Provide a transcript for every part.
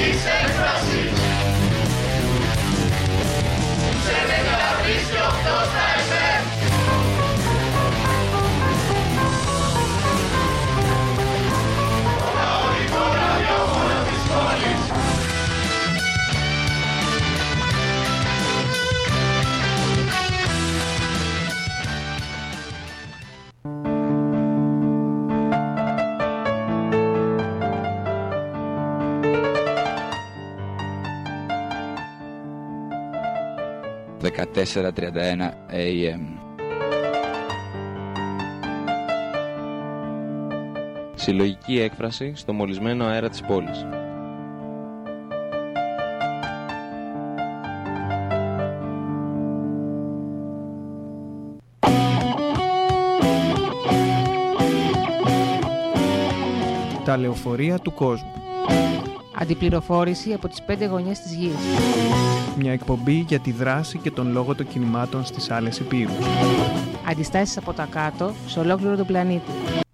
της έκφρασης. Σε 13 και 8 στα FM. Το κανονικό ραδιόφωνο της πόλης. ...14:31 AM. Συλλογική έκφραση στο μολυσμένο αέρα της πόλης. Τα λεωφορεία του κόσμου. Αντιπληροφόρηση από τις 5 γωνιές της γης. Μια εκπομπή για τη δράση και τον λόγο των κινημάτων στις άλλες υπήρους. Αντιστάσεις από τα κάτω σε ολόκληρο τον πλανήτη.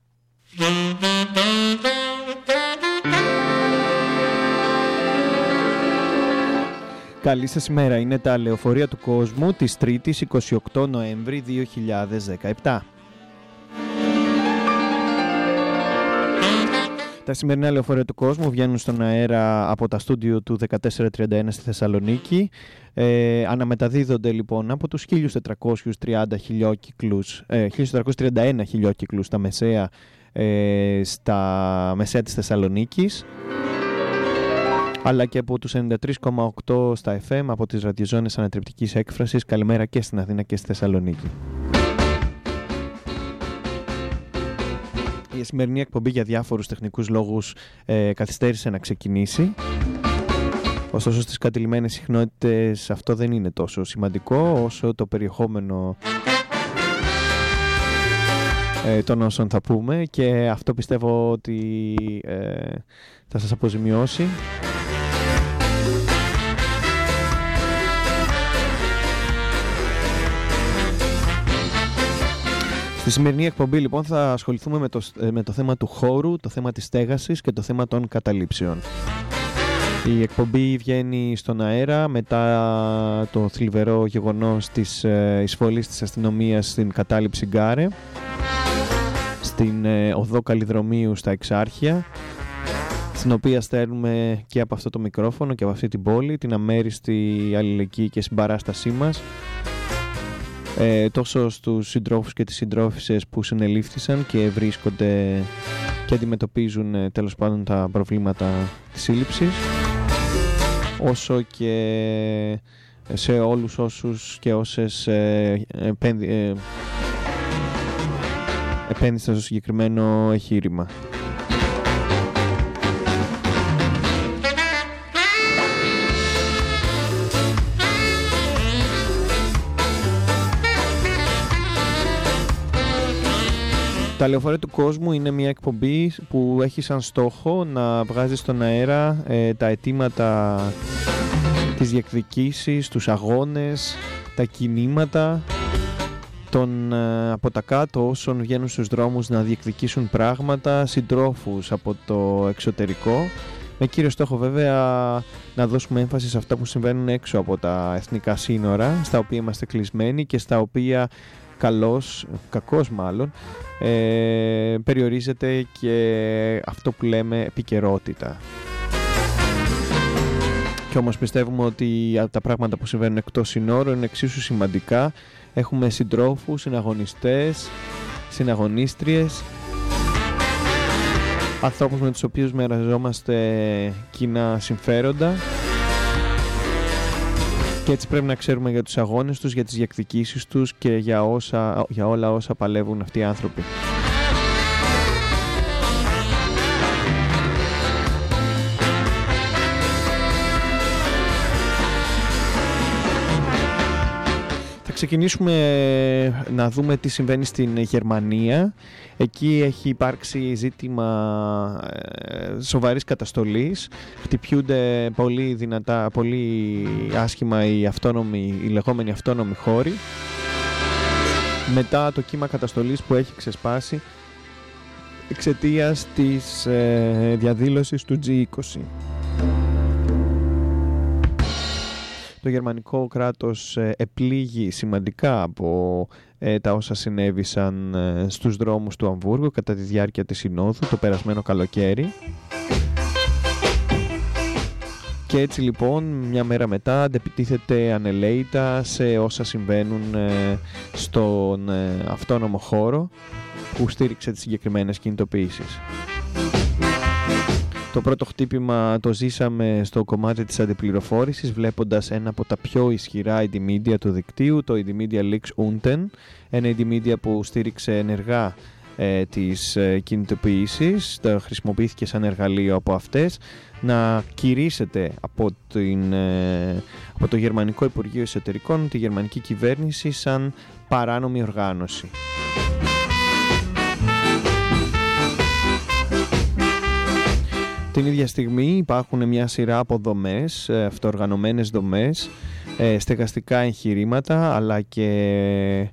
Καλή σας ημέρα, είναι τα λεωφορεία του κόσμου της 3ης 28 Νοέμβρη 2017. Τα σημερινά λεωφορεία του κόσμου βγαίνουν στον αέρα από τα στούντιο του 1431 στη Θεσσαλονίκη. Αναμεταδίδονται λοιπόν από τους 1431 χιλιόκυκλους στα μεσαία της Θεσσαλονίκης, αλλά και από τους 93,8 στα FM από τις ραδιοζώνες ανατρεπτικής έκφρασης. Καλημέρα και στην Αθήνα και στη Θεσσαλονίκη. Η σημερινή εκπομπή για διάφορους τεχνικούς λόγους καθυστέρησε να ξεκινήσει. Ωστόσο στις κατηλημμένες συχνότητες αυτό δεν είναι τόσο σημαντικό όσο το περιεχόμενο των όσων θα πούμε, και αυτό πιστεύω ότι θα σας αποζημιώσει. Στη σημερινή εκπομπή λοιπόν θα ασχοληθούμε με το θέμα του χώρου, το θέμα της στέγασης και το θέμα των καταλήψεων. Η εκπομπή βγαίνει στον αέρα μετά το θλιβερό γεγονός της εισβολής της αστυνομίας στην κατάληψη Γκάρε, στην οδό Καλλιδρομίου στα Εξάρχεια, στην οποία στέλνουμε και από αυτό το μικρόφωνο και από αυτή την πόλη την αμέριστη αλληλεγγύη και συμπαράστασή μας, τόσο στους συντρόφους και τις συντρόφισσες που συνελήφθησαν και βρίσκονται και αντιμετωπίζουν τέλος πάντων τα προβλήματα της σύλληψης, όσο και σε όλους όσους και όσες επένδυσαν στο συγκεκριμένο εγχείρημα. Τα λεωφορεία του κόσμου είναι μια εκπομπή που έχει σαν στόχο να βγάζει στον αέρα τα αιτήματα, τις διεκδικήσεις, τους αγώνες, τα κινήματα από τα κάτω όσων βγαίνουν στους δρόμους να διεκδικήσουν πράγματα, συντρόφους από το εξωτερικό, με κύριο στόχο βέβαια να δώσουμε έμφαση σε αυτά που συμβαίνουν έξω από τα εθνικά σύνορα, στα οποία είμαστε κλεισμένοι και στα οποία κακώς μάλλον, περιορίζεται και αυτό που λέμε επικαιρότητα. Και όμως πιστεύουμε ότι τα πράγματα που συμβαίνουν εκτός συνόρων είναι εξίσου σημαντικά. Έχουμε συντρόφους, συναγωνιστές, συναγωνίστριες, ανθρώπους με τους οποίους μοιραζόμαστε κοινά συμφέροντα, και έτσι πρέπει να ξέρουμε για τους αγώνες τους, για τις διεκδικήσεις τους και για όλα όσα παλεύουν αυτοί οι άνθρωποι. Θα ξεκινήσουμε να δούμε τι συμβαίνει στην Γερμανία. Εκεί έχει υπάρξει ζήτημα σοβαρής καταστολής. Χτυπιούνται πολύ δυνατά, πολύ άσχημα οι λεγόμενοι αυτόνομοι χώροι, μετά το κύμα καταστολής που έχει ξεσπάσει εξαιτίας της διαδήλωσης του G20. Το γερμανικό κράτος επλήγει σημαντικά από τα όσα συνέβησαν στους δρόμους του Αμβούργου κατά τη διάρκεια της Συνόδου το περασμένο καλοκαίρι. Και έτσι λοιπόν μια μέρα μετά αντεπιτίθεται ανελαίητα σε όσα συμβαίνουν στον αυτόνομο χώρο που στήριξε τις συγκεκριμένες κινητοποιήσεις. Το πρώτο χτύπημα το ζήσαμε στο κομμάτι της αντιπληροφόρησης, βλέποντας ένα από τα πιο ισχυρά Indymedia του δικτύου, το Indymedia Leaks Unten, ένα Indymedia που στήριξε ενεργά τις κινητοποιήσεις, χρησιμοποιήθηκε σαν εργαλείο από αυτές, να κηρύσσεται από το Γερμανικό Υπουργείο Εσωτερικών τη γερμανική κυβέρνηση σαν παράνομη οργάνωση. Την ίδια στιγμή υπάρχουν μια σειρά από δομές, αυτοοργανωμένες δομές, στεγαστικά εγχειρήματα αλλά και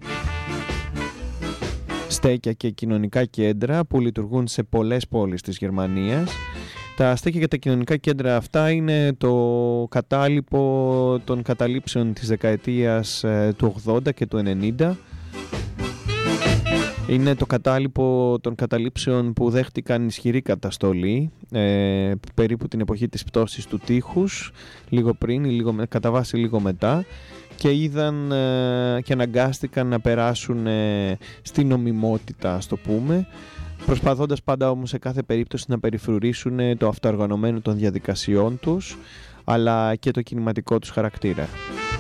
στέκια και κοινωνικά κέντρα που λειτουργούν σε πολλές πόλεις της Γερμανίας. Τα στέκια και τα κοινωνικά κέντρα αυτά είναι το κατάλοιπο των καταλήψεων της δεκαετίας του 80 και του 90. Είναι το κατάλοιπο των καταλήψεων που δέχτηκαν ισχυρή καταστολή περίπου την εποχή της πτώσης του τείχους, λίγο πριν ή κατά βάση λίγο μετά, και είδαν και αναγκάστηκαν να περάσουν στην νομιμότητα, ας το πούμε, προσπαθώντας πάντα όμως σε κάθε περίπτωση να περιφρουρήσουν το αυτοοργανωμένο των διαδικασιών τους αλλά και το κινηματικό τους χαρακτήρα.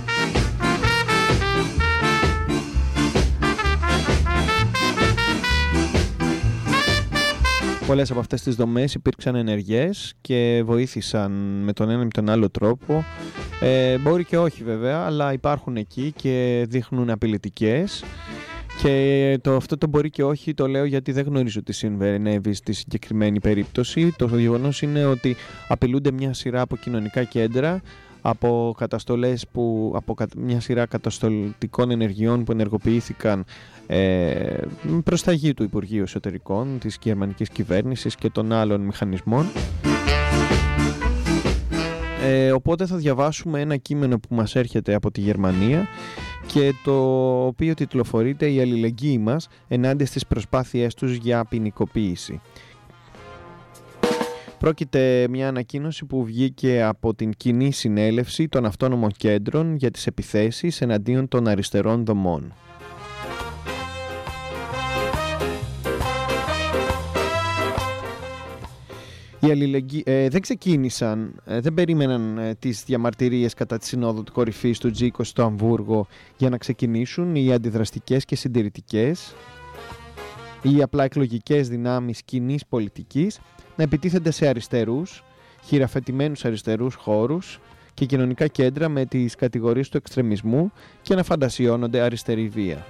Πολλές από αυτές τις δομές υπήρξαν ενεργές και βοήθησαν με τον ένα ή τον άλλο τρόπο. Μπορεί και όχι βέβαια, αλλά υπάρχουν εκεί και δείχνουν απειλητικές. Και αυτό το μπορεί και όχι το λέω γιατί δεν γνωρίζω τι συμβαίνει στη συγκεκριμένη περίπτωση. Το γεγονός είναι ότι απειλούνται μια σειρά από κοινωνικά κέντρα, από καταστολές από μια σειρά καταστολτικών ενεργειών που ενεργοποιήθηκαν προς τα γη του Υπουργείου Εσωτερικών, της γερμανικής κυβέρνησης και των άλλων μηχανισμών. Οπότε θα διαβάσουμε ένα κείμενο που μας έρχεται από τη Γερμανία και το οποίο τιτλοφορείται «Η αλληλεγγύη μας ενάντια στις προσπάθειές τους για ποινικοποίηση». Πρόκειται μια ανακοίνωση που βγήκε από την κοινή συνέλευση των αυτόνομων κέντρων για τις επιθέσεις εναντίον των αριστερών δομών. Οι αλληλεγγύοι δεν ξεκίνησαν, δεν περίμεναν τις διαμαρτυρίες κατά τη Συνόδο του Κορυφής του G20 στο Αμβούργο για να ξεκινήσουν οι αντιδραστικές και συντηρητικές ή απλά εκλογικές δυνάμεις κοινής πολιτικής να επιτίθενται σε αριστερούς, χειραφετημένους αριστερούς χώρους και κοινωνικά κέντρα με τις κατηγορίες του εξτρεμισμού και να φαντασιώνονται αριστερή βία.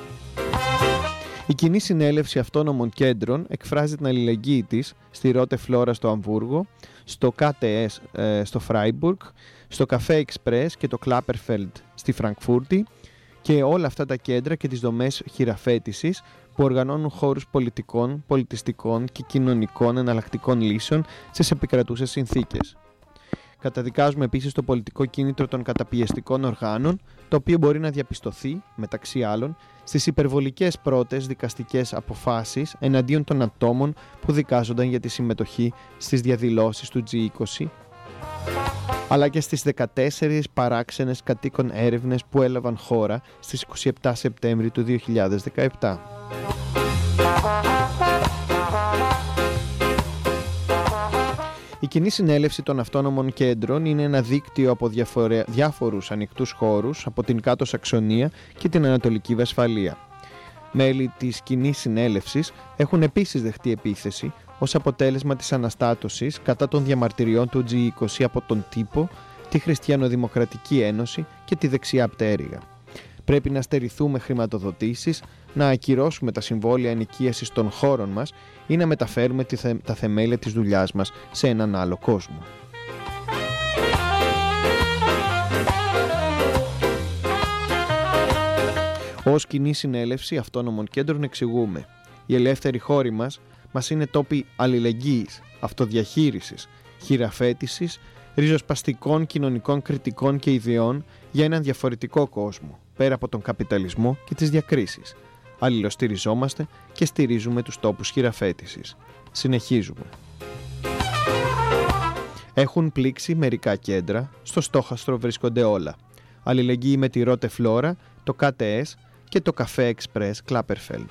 Η κοινή συνέλευση αυτόνομων κέντρων εκφράζει την αλληλεγγύη της στη Rote Flora στο Αμβούργο, στο KTS στο Φράιμπουργκ, στο Café Express και το Klapperfeld στη Φραγκφούρτη και όλα αυτά τα κέντρα και τις δομές χειραφέτησης που οργανώνουν χώρους πολιτικών, πολιτιστικών και κοινωνικών εναλλακτικών λύσεων στις επικρατούσες συνθήκες. Καταδικάζουμε επίσης το πολιτικό κίνητρο των καταπιεστικών οργάνων, το οποίο μπορεί να διαπιστωθεί, μεταξύ άλλων, στις υπερβολικές πρώτες δικαστικές αποφάσεις εναντίον των ατόμων που δικάζονταν για τη συμμετοχή στις διαδηλώσεις του G20, αλλά και στις 14 παράξενες κατοίκων έρευνες που έλαβαν χώρα στις 27 Σεπτέμβρη του 2017. Η κοινή συνέλευση των αυτόνομων κέντρων είναι ένα δίκτυο από διάφορους ανοιχτούς χώρους από την Κάτω Σαξονία και την Ανατολική Βεσφαλία. Μέλη της κοινής συνέλευσης έχουν επίσης δεχτεί επίθεση ως αποτέλεσμα της αναστάτωσης κατά των διαμαρτυριών του G20 από τον τύπο, τη Χριστιανοδημοκρατική Ένωση και τη δεξιά πτέρυγα. Πρέπει να στερηθούμε χρηματοδοτήσεις, να ακυρώσουμε τα συμβόλαια ενοικίασης των χώρων μας ή να μεταφέρουμε τα θεμέλια της δουλειάς μας σε έναν άλλο κόσμο. Ως κοινή συνέλευση αυτόνομων κέντρων εξηγούμε: οι ελεύθεροι χώροι μας είναι τόποι αλληλεγγύης, αυτοδιαχείρισης, χειραφέτησης, ριζοσπαστικών κοινωνικών κριτικών και ιδεών για έναν διαφορετικό κόσμο, πέρα από τον καπιταλισμό και τις διακρίσεις. Αλληλοστηριζόμαστε και στηρίζουμε τους τόπους χειραφέτησης. Συνεχίζουμε. Έχουν πλήξει μερικά κέντρα, στο στόχαστρο βρίσκονται όλα. Αλληλεγγύη με τη Rote Flora, το KTS και το Café Express Klapperfeld.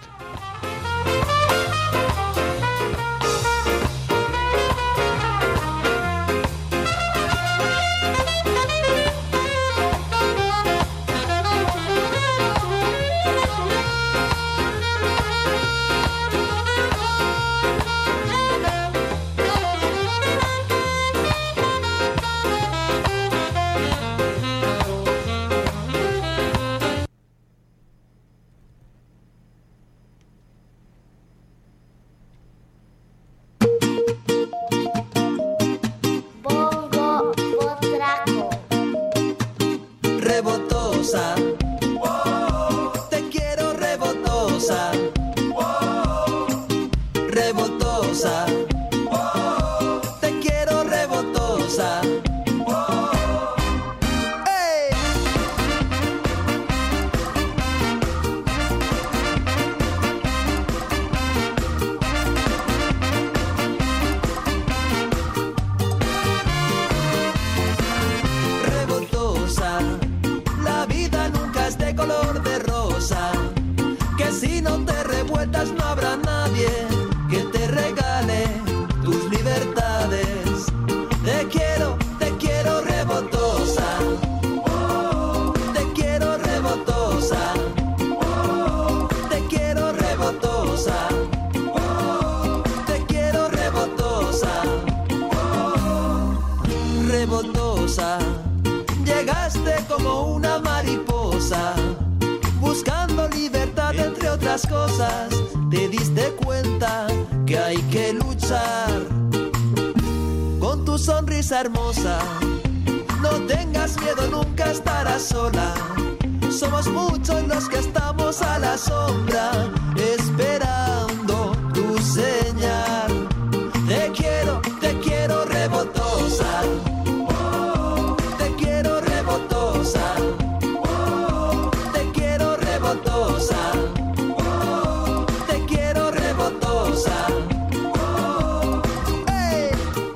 Llegaste como una mariposa, buscando libertad entre otras cosas. Te diste cuenta que hay que luchar con tu sonrisa hermosa. No tengas miedo, nunca estarás sola. Somos muchos los que estamos a la sombra, esperando tu señal. Te quiero rebotosa. Te quiero rebotosa. Te quiero rebotosa. Te quiero rebotosa. ¡Hey!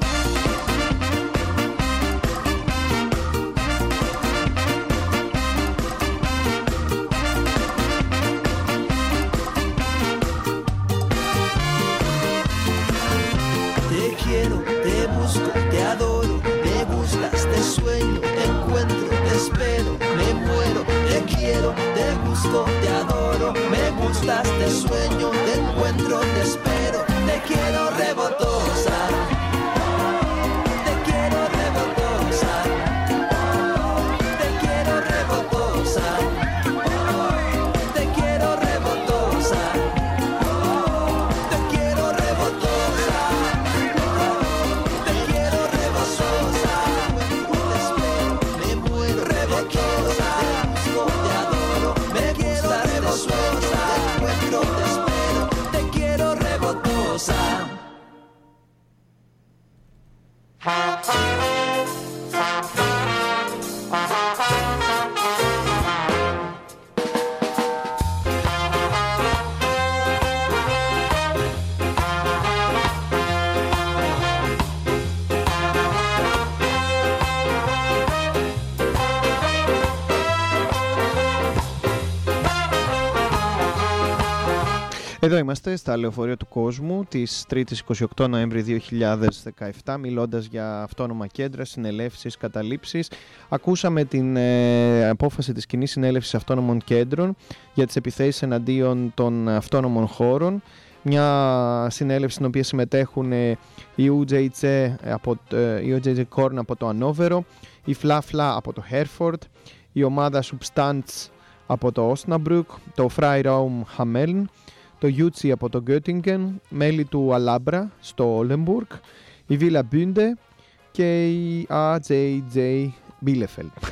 Te quiero, te busco, te adoro, me gustas, te sueño, te encuentro, te espero, me muero. Te quiero, te busco, te adoro, me gustas, te sueño, te encuentro, te espero. Te quiero rebotosa. Te quiero rebotosa. Te quiero rebotosa. Te quiero rebotosa. Te quiero rebotosa. Te quiero rebotosa. Te espero, me muero, rebotosa. Te busco, te adoro, me gustas, te sueño, te encuentro, te espero. Te quiero rebotosa. Εδώ είμαστε στα λεωφορεία του κόσμου της 3ης 28 Νοέμβρη 2017, μιλώντας για αυτόνομα κέντρα, συνελεύσεις, καταλήψεις. Ακούσαμε την απόφαση της Κοινής Συνέλευσης Αυτόνομων Κέντρων για τις επιθέσεις εναντίον των αυτόνομων χώρων. Μια συνέλευση στην οποία συμμετέχουν η UJJ Korn από το Ανόβερο, η Φλαφλα από το Herford, η ομάδα Substanz από το Osnabrück, το Freiraum Hameln, το Jutzi από το Göttingen, μέλη του Alhambra στο Oldenburg, η Villa Bünde και η AJJ Bielefeld.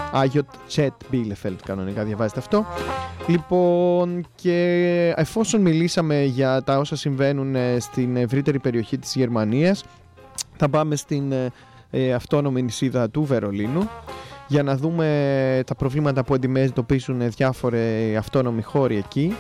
Άγιο Τσέτ Μπίλεφελτ κανονικά διαβάζεται αυτό. Λοιπόν, και εφόσον μιλήσαμε για τα όσα συμβαίνουν στην ευρύτερη περιοχή της Γερμανίας, θα πάμε στην αυτόνομη νησίδα του Βερολίνου για να δούμε τα προβλήματα που αντιμετωπίζουν διάφοροι αυτόνομοι χώροι εκεί.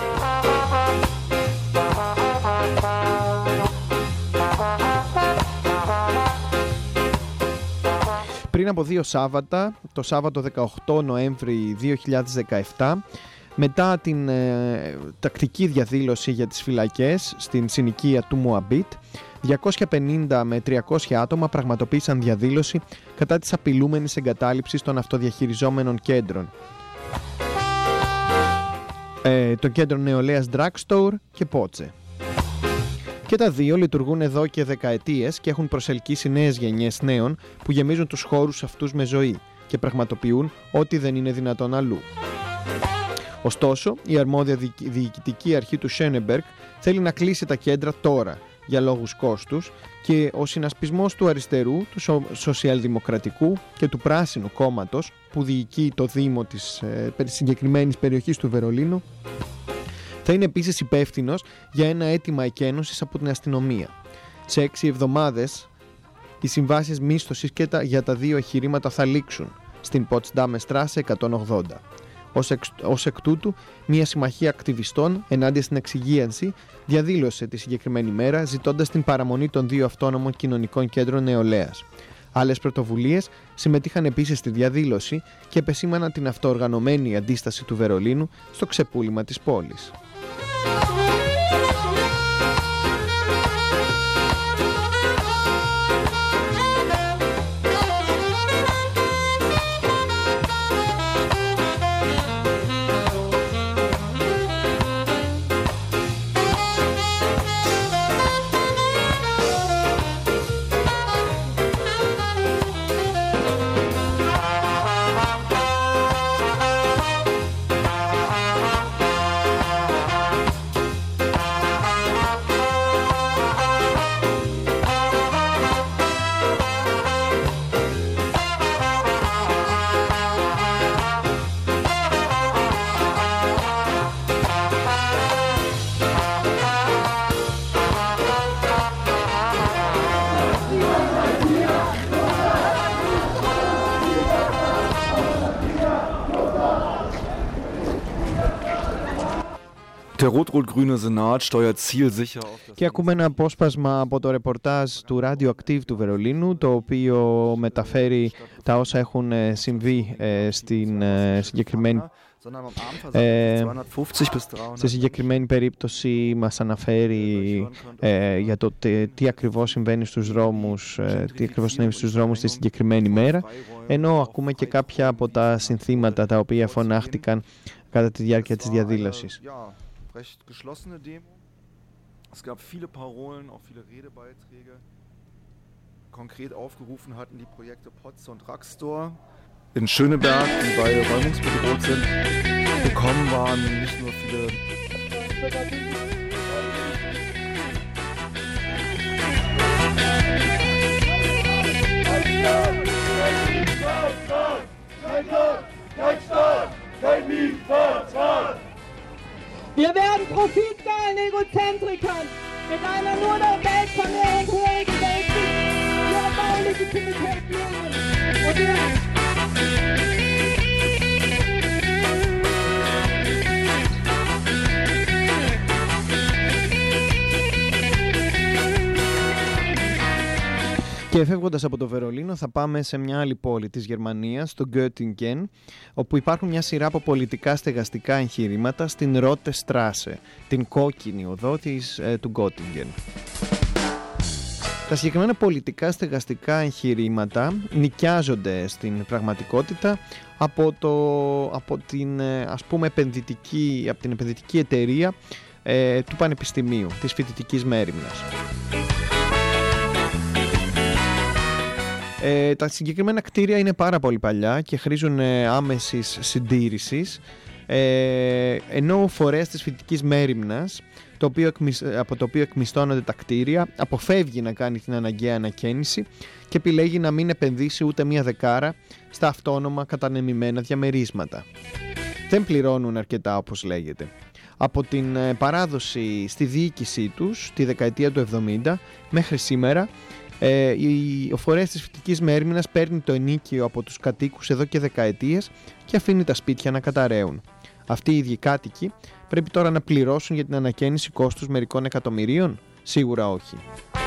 Πριν από 2 Σάββατα, το Σάββατο 18 Νοέμβρη 2017, μετά την τακτική διαδήλωση για τις φυλακές στην συνοικία του Μωαμπίτ, 250 με 300 άτομα πραγματοποίησαν διαδήλωση κατά της απειλούμενης εγκατάλειψης των αυτοδιαχειριζόμενων κέντρων. Το κέντρο νεολαίας Drugstore και Πότσε. Και τα δύο λειτουργούν εδώ και δεκαετίες και έχουν προσελκύσει νέες γενιές νέων που γεμίζουν τους χώρους αυτούς με ζωή και πραγματοποιούν ό,τι δεν είναι δυνατόν αλλού. Ωστόσο, η αρμόδια διοικητική αρχή του Schöneberg θέλει να κλείσει τα κέντρα τώρα για λόγους κόστους και ο συνασπισμός του αριστερού, του σοσιαλδημοκρατικού και του πράσινου κόμματος που διοικεί το δήμο της συγκεκριμένης περιοχής του Βερολίνου θα είναι επίσης υπεύθυνος για ένα αίτημα εκένωσης από την αστυνομία. Σε 6 εβδομάδες οι συμβάσεις μίσθωσης για τα δύο εγχειρήματα θα λήξουν στην Potsdamer Straße 180. Ως εκ τούτου, μια συμμαχία ακτιβιστών ενάντια στην εξυγίανση διαδήλωσε τη συγκεκριμένη μέρα ζητώντας την παραμονή των 2 αυτόνομων κοινωνικών κέντρων νεολαίας. Άλλες πρωτοβουλίες συμμετείχαν επίσης στη διαδήλωση και επεσήμαναν την αυτοοργανωμένη αντίσταση του Βερολίνου στο ξεπούλημα της πόλης. Der rot-rot-grüne Senat steuert zielsicher auf das. Και ακούμε ένα απόσπασμα από το ρεπορτάζ του Radioactive του Βερολίνου, το οποίο μεταφέρει τα όσα έχουν συμβεί στην συγκεκριμένη στη συγκεκριμένη περίπτωση. Μας αναφέρει για το τι ακριβώς συμβαίνει στους δρόμους, τι ακριβώς συνέβη στους δρόμους τη συγκεκριμένη μέρα, ενώ ακούμε και κάποια από τα συνθήματα τα οποία φωνάχτηκαν κατά τη διάρκεια της διαδήλωσης. Recht geschlossene Demo. Es gab viele Parolen, auch viele Redebeiträge. Konkret aufgerufen hatten die Projekte Potze und Drugstore in Schöneberg, die beide räumungsbedroht sind. Gekommen waren nicht nur viele Wir werden profitgeilen Egozentrikern mit einer nur der Welt von der hohen Welt ihre Baulegitimität nehmen. Und Και φεύγοντας από το Βερολίνο θα πάμε σε μια άλλη πόλη της Γερμανίας, το Göttingen, όπου υπάρχουν μια σειρά από πολιτικά στεγαστικά εγχειρήματα στην Rote Straße, την κόκκινη οδό του Göttingen. Τα συγκεκριμένα πολιτικά στεγαστικά εγχειρήματα νοικιάζονται στην πραγματικότητα από την επενδυτική εταιρεία του Πανεπιστημίου, της φοιτητικής μέριμνας. Τα συγκεκριμένα κτίρια είναι πάρα πολύ παλιά και χρήζουν άμεσης συντήρησης. ενώ ο φορέας της φυτικής μέριμνας, από το οποίο εκμισθώνονται τα κτίρια, αποφεύγει να κάνει την αναγκαία ανακαίνιση και επιλέγει να μην επενδύσει ούτε μία δεκάρα στα αυτόνομα κατανεμημένα διαμερίσματα. Δεν πληρώνουν αρκετά, όπως λέγεται. Από την παράδοση στη διοίκησή τους τη δεκαετία του 70 μέχρι σήμερα, ο φορέας της φυτικής μέριμνας παίρνει το ενίκιο από τους κατοίκους εδώ και δεκαετίες και αφήνει τα σπίτια να καταραίουν. Αυτοί οι ίδιοι κάτοικοι πρέπει τώρα να πληρώσουν για την ανακαίνιση κόστους μερικών εκατομμυρίων? Σίγουρα όχι.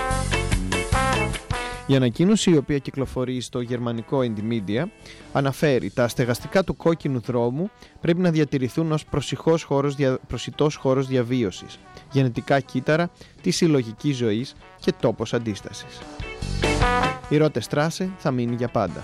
Η ανακοίνωση, η οποία κυκλοφορεί στο γερμανικό Indymedia, αναφέρει τα στεγαστικά του κόκκινου δρόμου πρέπει να διατηρηθούν ως προσιτός χώρος διαβίωσης, γενετικά κύτταρα της συλλογικής ζωής και τόπος αντίστασης. Η Ρότε Στράσε θα μείνει για πάντα.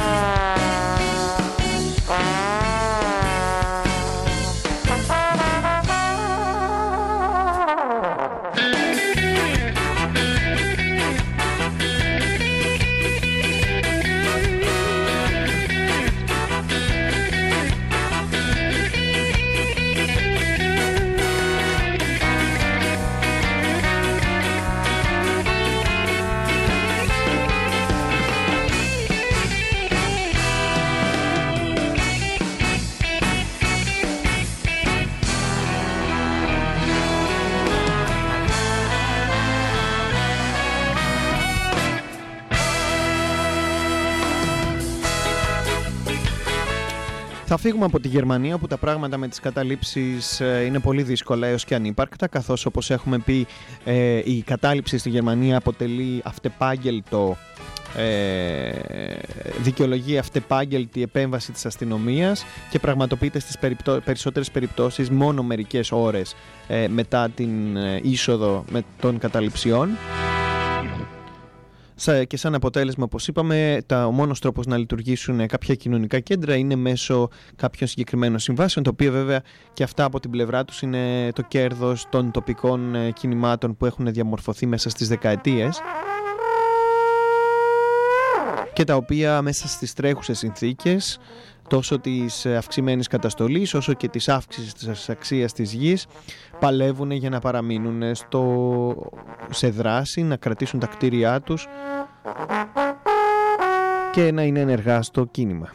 Θα φύγουμε από τη Γερμανία, όπου τα πράγματα με τις καταλήψεις είναι πολύ δύσκολα έως και ανύπαρκτα, καθώς, όπως έχουμε πει, η κατάληψη στη Γερμανία αποτελεί αυτεπάγγελτο, δικαιολογεί αυτεπάγγελτη επέμβαση της αστυνομίας και πραγματοποιείται στις περισσότερες περιπτώσεις μόνο μερικές ώρες μετά την είσοδο των καταληψιών. Και σαν αποτέλεσμα, όπως είπαμε, ο μόνος τρόπος να λειτουργήσουν κάποια κοινωνικά κέντρα είναι μέσω κάποιων συγκεκριμένων συμβάσεων, το οποίο βέβαια και αυτά από την πλευρά τους είναι το κέρδος των τοπικών κινημάτων που έχουν διαμορφωθεί μέσα στις δεκαετίες και τα οποία μέσα στις τρέχουσες συνθήκες, τόσο της αυξημένης καταστολής όσο και της αύξησης της αξίας της γης, παλεύουν για να παραμείνουν σε δράση, να κρατήσουν τα κτίρια τους και να είναι ενεργά στο κίνημα.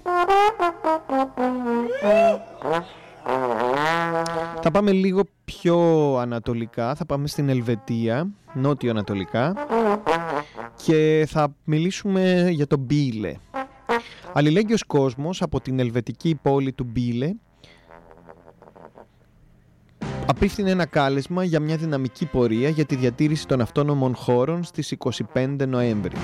Θα πάμε λίγο πιο ανατολικά, θα πάμε στην Ελβετία, νότιο-ανατολικά, και θα μιλήσουμε για το Μπίλε. Αλληλέγγυος κόσμος από την ελβετική πόλη του Μπίλε απίφθινε ένα κάλεσμα για μια δυναμική πορεία για τη διατήρηση των αυτόνομων χώρων στις 25 Νοέμβρη.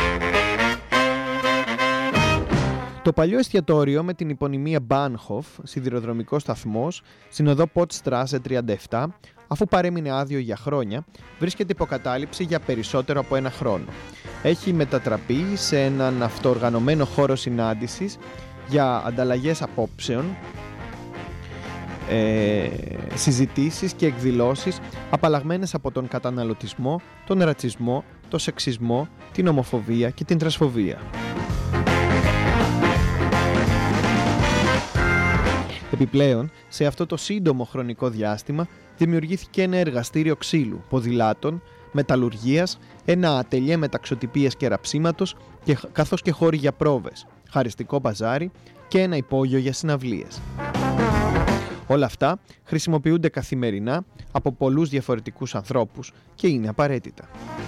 Το παλιό εστιατόριο με την υπονυμία Bahnhof, σιδηροδρομικός σταθμός, στην οδό Pottstraße 37, αφού παρέμεινε άδειο για χρόνια, βρίσκεται υποκατάληψη για περισσότερο από ένα χρόνο. Έχει μετατραπεί σε έναν αυτοοργανωμένο χώρο συνάντησης για ανταλλαγές απόψεων, συζητήσεις και εκδηλώσεις απαλλαγμένες από τον καταναλωτισμό, τον ρατσισμό, τον σεξισμό, την ομοφοβία και την τρασφοβία. Επιπλέον, σε αυτό το σύντομο χρονικό διάστημα δημιουργήθηκε ένα εργαστήριο ξύλου, ποδηλάτων, μεταλλουργίας, ένα ατελιέ μεταξωτυπίας και ραψίματος, καθώς και χώροι για πρόβες, χαριστικό μπαζάρι και ένα υπόγειο για συναυλίες. Όλα αυτά χρησιμοποιούνται καθημερινά από πολλούς διαφορετικούς ανθρώπους και είναι απαραίτητα.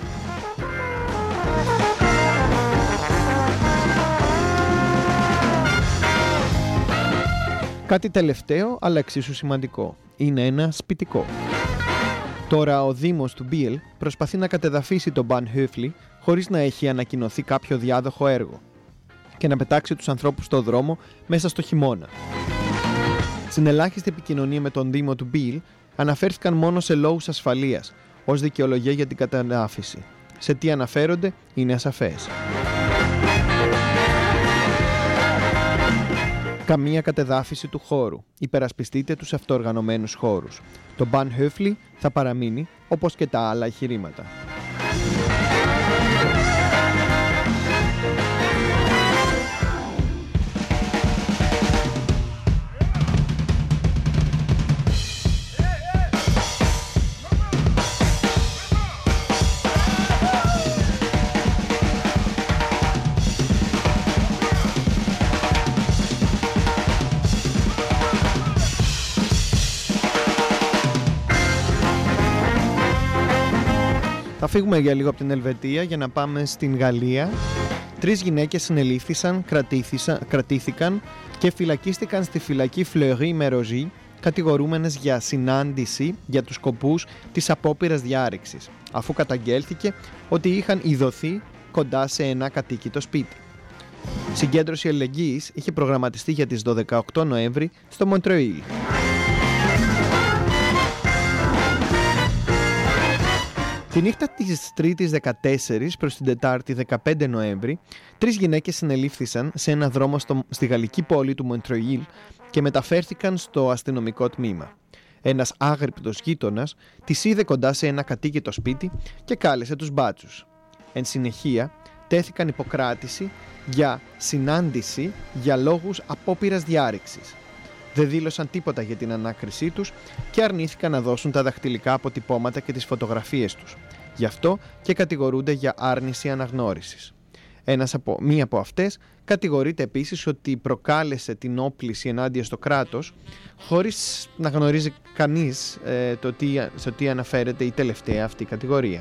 Κάτι τελευταίο, αλλά εξίσου σημαντικό. Είναι ένα σπιτικό. Τώρα ο Δήμος του Μπίλ προσπαθεί να κατεδαφίσει τον Bahnhöfli χωρίς να έχει ανακοινωθεί κάποιο διάδοχο έργο και να πετάξει τους ανθρώπους στο δρόμο μέσα στο χειμώνα. Στην ελάχιστη επικοινωνία με τον Δήμο του Μπίλ αναφέρθηκαν μόνο σε λόγους ασφαλείας ως δικαιολογία για την κατεδάφιση. Σε τι αναφέρονται είναι ασαφές. Καμία κατεδάφιση του χώρου. Υπερασπιστείτε τους αυτοοργανωμένους χώρους. Το Bahnhöfli θα παραμείνει όπως και τα άλλα εγχειρήματα. Θα φύγουμε για λίγο από την Ελβετία για να πάμε στην Γαλλία. 3 γυναίκες συνελήφθησαν, κρατήθηκαν και φυλακίστηκαν στη φυλακή Fleury-Mérogis, κατηγορούμενες για συνάντηση για τους σκοπούς της απόπειρας διάρρηξης, αφού καταγγέλθηκε ότι είχαν ειδωθεί κοντά σε ένα κατοίκητο σπίτι. Συγκέντρωση αλληλεγγύης είχε προγραμματιστεί για τις 18 Νοέμβρη στο Μοντρεήλ. Τη νύχτα της 3ης 14 προς την Τετάρτη 15 Νοέμβρη, 3 γυναίκες συνελήφθησαν σε ένα δρόμο στη γαλλική πόλη του Μοντρεήλ και μεταφέρθηκαν στο αστυνομικό τμήμα. Ένας άγρυπτος γείτονας τις είδε κοντά σε ένα κατοίκητο σπίτι και κάλεσε τους μπάτσους. Εν συνεχεία, τέθηκαν υποκράτηση για συνάντηση για λόγους απόπειρας διάρρηξης. Δεν δήλωσαν τίποτα για την ανάκρισή τους και αρνήθηκαν να δώσουν τα δαχτυλικά αποτυπώματα και τις φωτογραφίες τους. Γι' αυτό και κατηγορούνται για άρνηση αναγνώρισης. Μία από αυτές κατηγορείται επίσης ότι προκάλεσε την όπληση ενάντια στο κράτος, χωρίς να γνωρίζει κανείς σε τι αναφέρεται η τελευταία αυτή κατηγορία.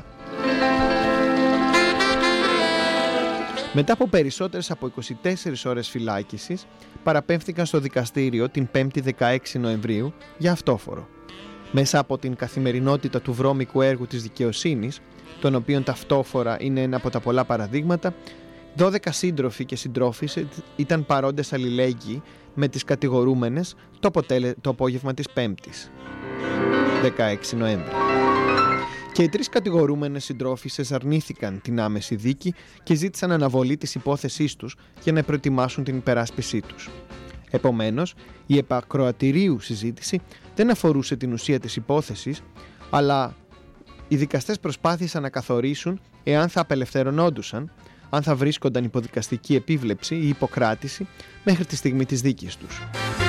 Μετά από περισσότερες από 24 ώρες φυλάκισης, παραπέμφθηκαν στο δικαστήριο την 5η 16 Νοεμβρίου για αυτόφορο. Μέσα από την καθημερινότητα του βρώμικου έργου της δικαιοσύνης, των οποίων τα αυτόφορα είναι ένα από τα πολλά παραδείγματα, 12 σύντροφοι και συντρόφισσες ήταν παρόντες αλληλέγγυοι με τις κατηγορούμενες το απόγευμα της 5ης, 16 Νοέμβρη. Και οι 3 κατηγορούμενες συντρόφισσες αρνήθηκαν την άμεση δίκη και ζήτησαν αναβολή της υπόθεσής τους για να προετοιμάσουν την υπεράσπισή τους. Επομένως, η επακροατηρίου συζήτηση δεν αφορούσε την ουσία της υπόθεσης, αλλά οι δικαστές προσπάθησαν να καθορίσουν εάν θα απελευθερωνόντουσαν, αν θα βρίσκονταν υποδικαστική επίβλεψη ή υποκράτηση μέχρι τη στιγμή της δίκης τους.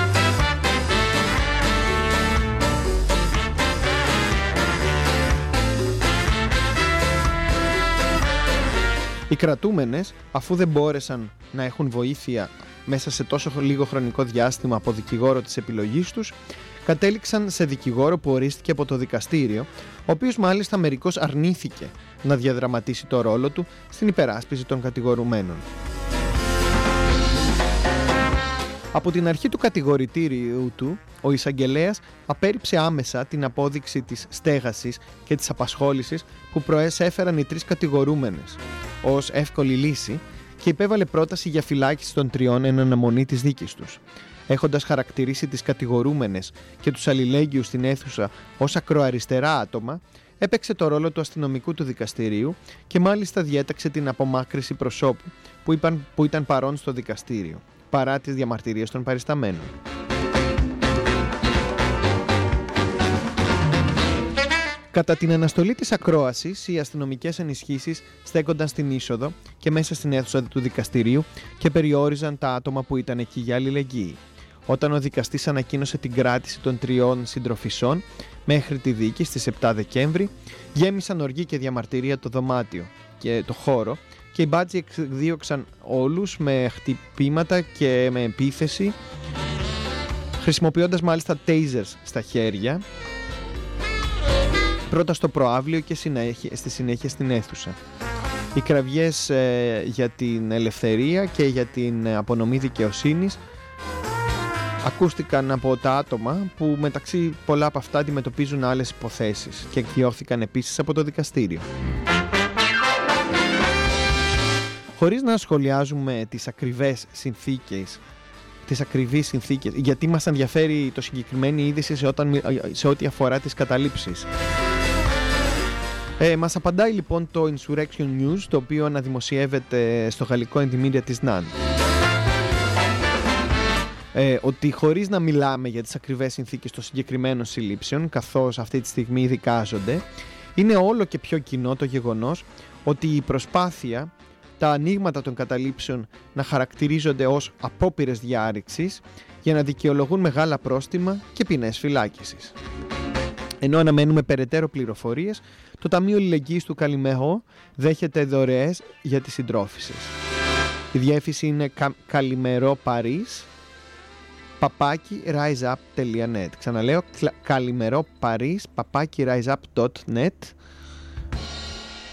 Οι κρατούμενες, αφού δεν μπόρεσαν να έχουν βοήθεια μέσα σε τόσο λίγο χρονικό διάστημα από δικηγόρο της επιλογής τους, κατέληξαν σε δικηγόρο που ορίστηκε από το δικαστήριο, ο οποίος μάλιστα μερικώς αρνήθηκε να διαδραματίσει το ρόλο του στην υπεράσπιση των κατηγορουμένων. Από την αρχή του κατηγορητήριου του, ο εισαγγελέας απέρριψε άμεσα την απόδειξη της στέγασης και της απασχόλησης που προέσφεραν οι 3 κατηγορούμενες ως εύκολη λύση και υπέβαλε πρόταση για φυλάκιση των 3 εν αναμονή της δίκης τους. Έχοντας χαρακτηρίσει τις κατηγορούμενες και τους αλληλέγγυους στην αίθουσα ως ακροαριστερά άτομα, έπαιξε το ρόλο του αστυνομικού του δικαστηρίου και μάλιστα διέταξε την απομάκρυση προσώπου που ήταν παρόν στο δικαστήριο, παρά τις διαμαρτυρίες των παρισταμένων. Κατά την αναστολή της ακρόασης, οι αστυνομικές ενισχύσεις στέκονταν στην είσοδο και μέσα στην αίθουσα του δικαστηρίου και περιόριζαν τα άτομα που ήταν εκεί για αλληλεγγύη. Όταν ο δικαστής ανακοίνωσε την κράτηση των 3 συντροφισσών μέχρι τη δίκη στις 7 Δεκέμβρη, γέμισαν οργή και διαμαρτυρία το δωμάτιο και το χώρο και οι μπάτσοι εκδίωξαν όλους με χτυπήματα και με επίθεση, χρησιμοποιώντας μάλιστα tasers στα χέρια, πρώτα στο προαύλιο και στη συνέχεια στην αίθουσα. Οι κραυγές για την ελευθερία και για την απονομή δικαιοσύνης ακούστηκαν από τα άτομα που μεταξύ πολλά από αυτά αντιμετωπίζουν άλλες υποθέσεις και εκδιώχθηκαν επίσης από το δικαστήριο. Χωρίς να σχολιάζουμε τις ακριβείς συνθήκες, γιατί μας ενδιαφέρει το συγκεκριμένη είδηση σε ό,τι αφορά τις καταλήψεις. Μας απαντάει λοιπόν το Insurrection News, το οποίο αναδημοσιεύεται στο γαλλικό Endymedia της NAN. Ότι χωρίς να μιλάμε για τις ακριβές συνθήκες των συγκεκριμένων συλλήψεων, καθώς αυτή τη στιγμή δικάζονται, είναι όλο και πιο κοινό το γεγονός ότι η προσπάθεια, τα ανοίγματα των καταλήψεων να χαρακτηρίζονται ως απόπειρες διάρρηξης για να δικαιολογούν μεγάλα πρόστιμα και ποινές φυλάκισης. Ενώ αναμένουμε περαιτέρω πληροφορίες, το Ταμείο Αλληλεγγύης του Καλιμερό δέχεται δωρεές για τις συντρόφισσες. Η διεύθυνση είναι kalimeroparis @riseup.net. Ξαναλέω, kalimeroparis @riseup.net.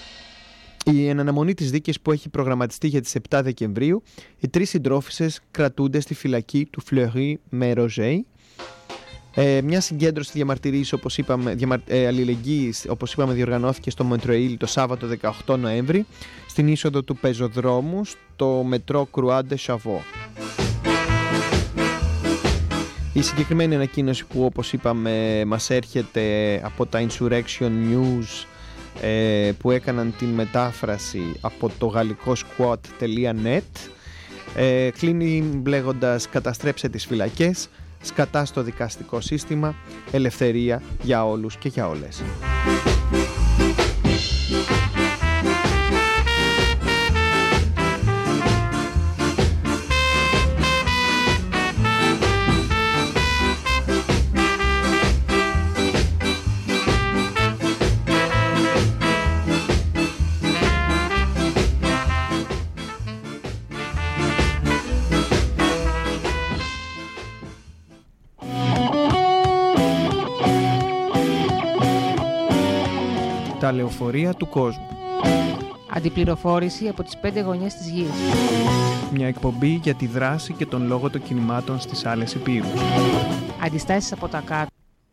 Εν αναμονή της δίκης που έχει προγραμματιστεί για τις 7 Δεκεμβρίου, οι 3 συντρόφισσες κρατούνται στη φυλακή του Fleury-Mérogis. Μια συγκέντρωση διαμαρτυρίας, αλληλεγγύης, όπως είπαμε, διοργανώθηκε στο Μοντρεήλ το Σάββατο 18 Νοέμβρη, στην είσοδο του πεζοδρόμου στο μετρό Croix de Chavaux. Η συγκεκριμένη ανακοίνωση που, όπως είπαμε, μας έρχεται από τα Insurrection News, που έκαναν την μετάφραση από το γαλλικό squat.net, κλείνει λέγοντας «Καταστρέψε τις φυλακές, σκατά στο δικαστικό σύστημα, ελευθερία για όλους και για όλες». Τα λεωφορεία του κόσμου. Αντιπληροφόρηση από τις 5 γωνιές της γης. Μια εκπομπή για τη δράση και τον λόγο των κινημάτων στις άλλες υπήρους. Αντιστάσεις από τα κάτω.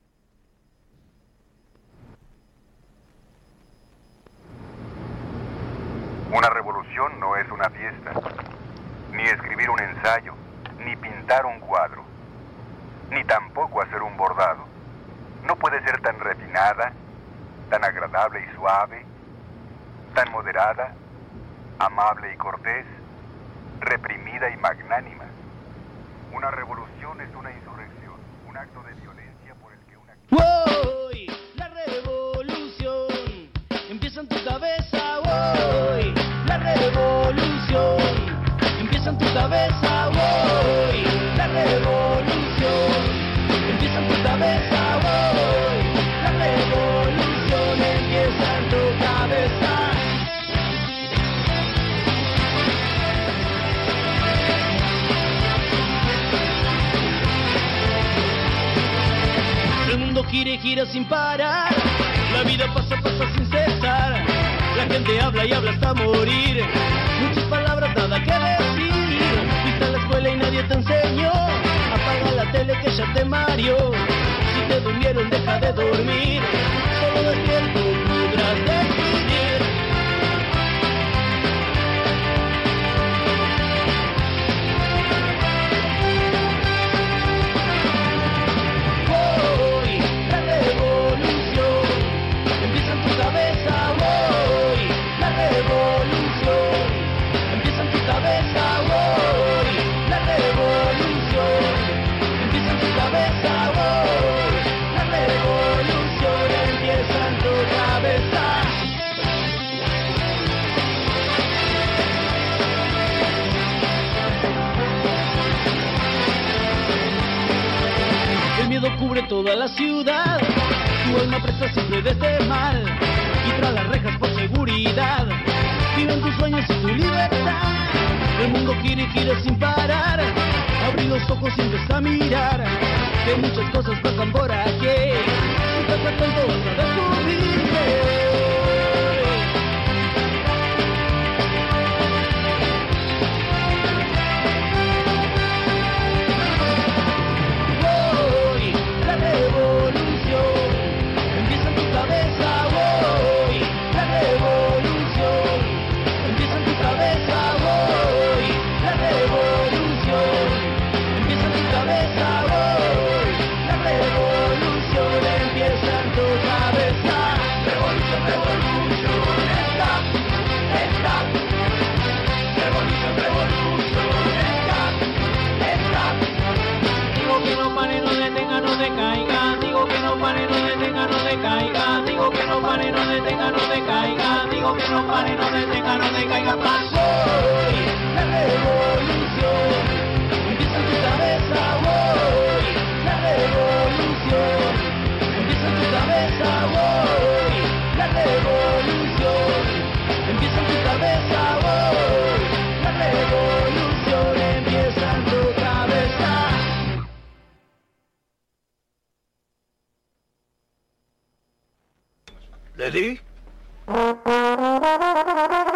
Una revolución no es una fiesta, ni escribir un ensayo, ni pintar un cuadro, ni tampoco hacer un bordado. No puede ser tan refinada, tan agradable y suave, tan moderada, amable y cortés, reprimida y magnánima. Una revolución es una insurrección, un acto de violencia por el que una... Hoy la revolución empieza en tu cabeza. Hoy la revolución empieza en tu cabeza. Hoy la revolución empieza en tu cabeza. Hoy la revolución empieza en tu cabeza. El mundo gira y gira sin parar. La vida pasa, pasa sin cesar. La gente habla y habla hasta morir. Muchas palabras, nada que decir. Fuiste a la escuela y nadie te enseñó. Apaga la tele que ya te mareó. Si te durmieron, deja de dormir. Solo despierto podrás decidir. Hoy la revolución empieza en tu cabeza. Hoy la revolución empieza en tu cabeza. Hoy la revolución empieza en tu cabeza. Hoy la revolución empieza en tu cabeza. El miedo cubre toda la ciudad. Tu alma presa siempre de este mal. Y tras las rejas por seguridad. Viven tus sueños y tu libertad. El mundo gira y gira sin parar. Abrí los ojos siempre a mirar. Que muchas cosas pasan por aquí. Si estás atento vas a descubrirme. Hoy la revolución empieza en tu cabeza. Hoy la revolución empieza en tu cabeza. Hoy la revolución empieza en tu cabeza. Hoy la revolución empieza en tu cabeza. Revolution, revolution, stop, stop. Revolution, revolution, stop, stop. Digo que no pare, no detenga, no decaiga. Digo que no pare, no detenga, no decaiga. Digo que no pare, no detenga, no decaiga. Digo que no pare, no detenga, no decaiga. Hoy la revolución empieza en tu cabeza. Hoy la revolución empieza en tu cabeza. Hoy la revolución empieza en tu cabeza. Hoy la revolución empieza en tu cabeza. ¿Le di?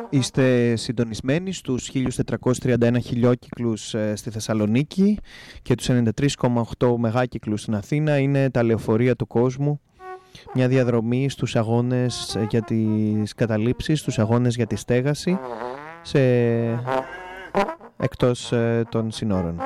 Είστε συντονισμένοι στους 1431 χιλιόκυκλους στη Θεσσαλονίκη και τους 93,8 μεγάκυκλους στην Αθήνα. Είναι τα λεωφορεία του κόσμου. Μια διαδρομή στους αγώνες για τις καταλήψεις, στους αγώνες για τη στέγαση εκτός των συνόρων.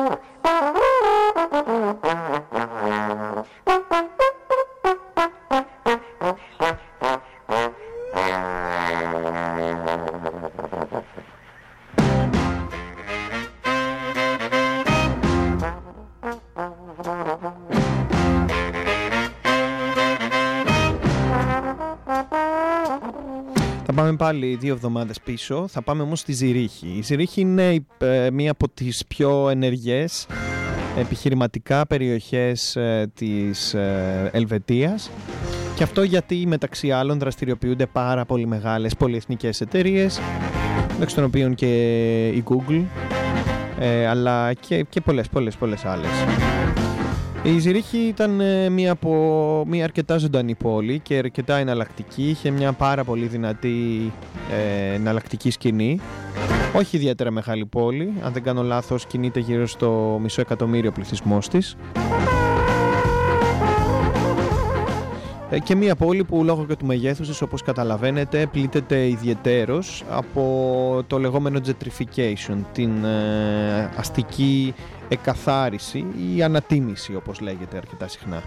Θα πάμε πάλι 2 εβδομάδες πίσω, θα πάμε όμως στη Ζηρίχη. Η Ζηρίχη είναι μία από τις πιο ενεργές επιχειρηματικά περιοχές της Ελβετίας, και αυτό γιατί μεταξύ άλλων δραστηριοποιούνται πάρα πολύ μεγάλες πολυεθνικές εταιρείες, μεταξύ των οποίων και η Google, αλλά και πολλές άλλες. Η Ζηρίχη ήταν μια αρκετά ζωντανή πόλη και αρκετά εναλλακτική. Είχε μια πάρα πολύ δυνατή εναλλακτική σκηνή. Όχι ιδιαίτερα μεγάλη πόλη, αν δεν κάνω λάθος κινείται γύρω στο 500.000 πληθυσμός της. Και μια πόλη που λόγω και του μεγέθους της, όπως καταλαβαίνετε, πλήττεται ιδιαιτέρως από το λεγόμενο gentrification, την αστική εκαθάριση ή ανατίμηση, όπως λέγεται αρκετά συχνά.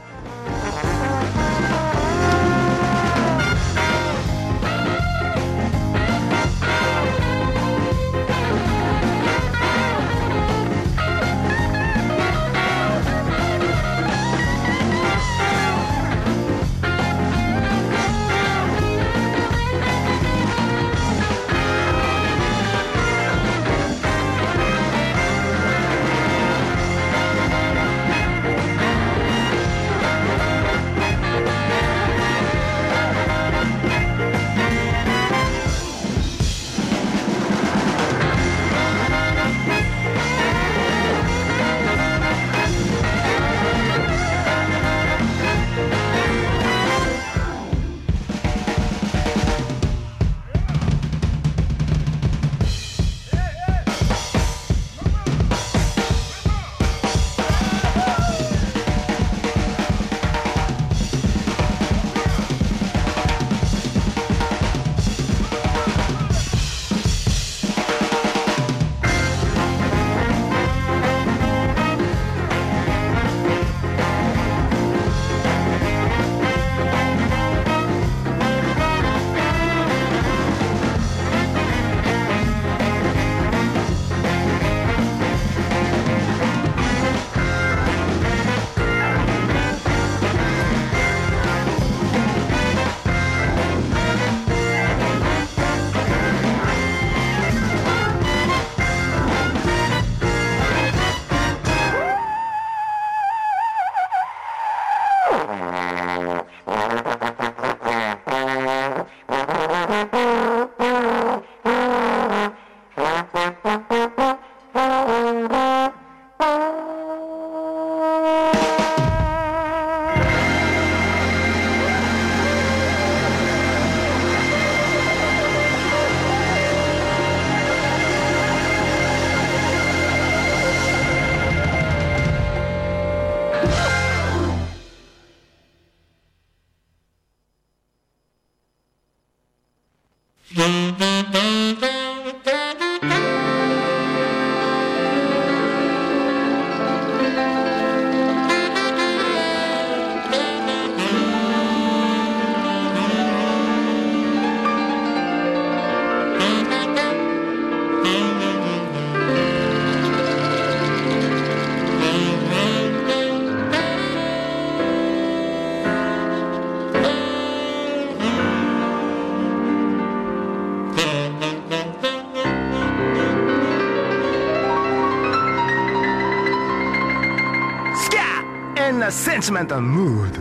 A sentimental mood.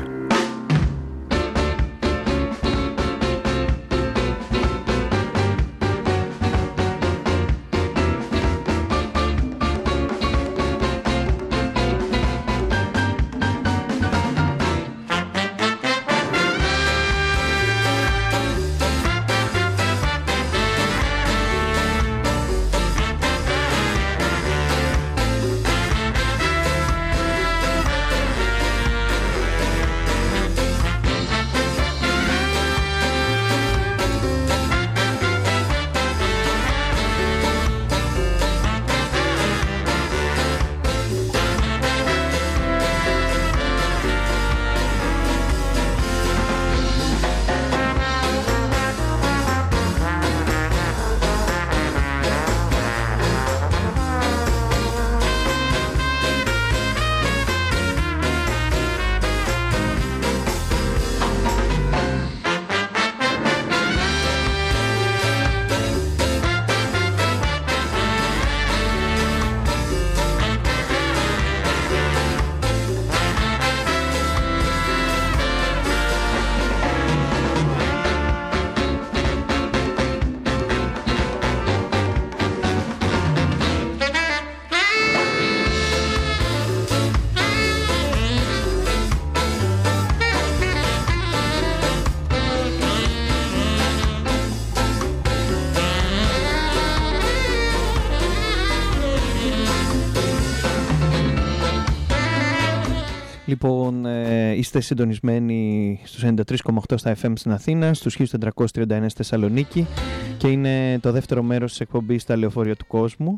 Λοιπόν, είστε συντονισμένοι στους 93,8 στα FM στην Αθήνα, στους 1431 στη Θεσσαλονίκη και είναι το δεύτερο μέρος της εκπομπής στα λεωφορεία του κόσμου.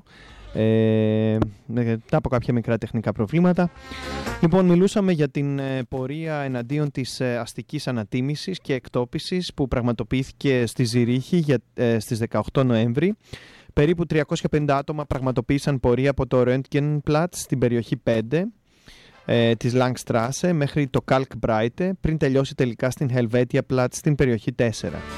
Μετά από κάποια μικρά τεχνικά προβλήματα. Λοιπόν, μιλούσαμε για την πορεία εναντίον της αστικής ανατίμησης και εκτόπισης που πραγματοποιήθηκε στη Ζηρίχη στις 18 Νοέμβρη. Περίπου 350 άτομα πραγματοποίησαν πορεία από το Röntgenplatz στην περιοχή 5 της Langstrasse μέχρι το Kalkbreite πριν τελειώσει τελικά στην Helvetiaplatz στην περιοχή 4.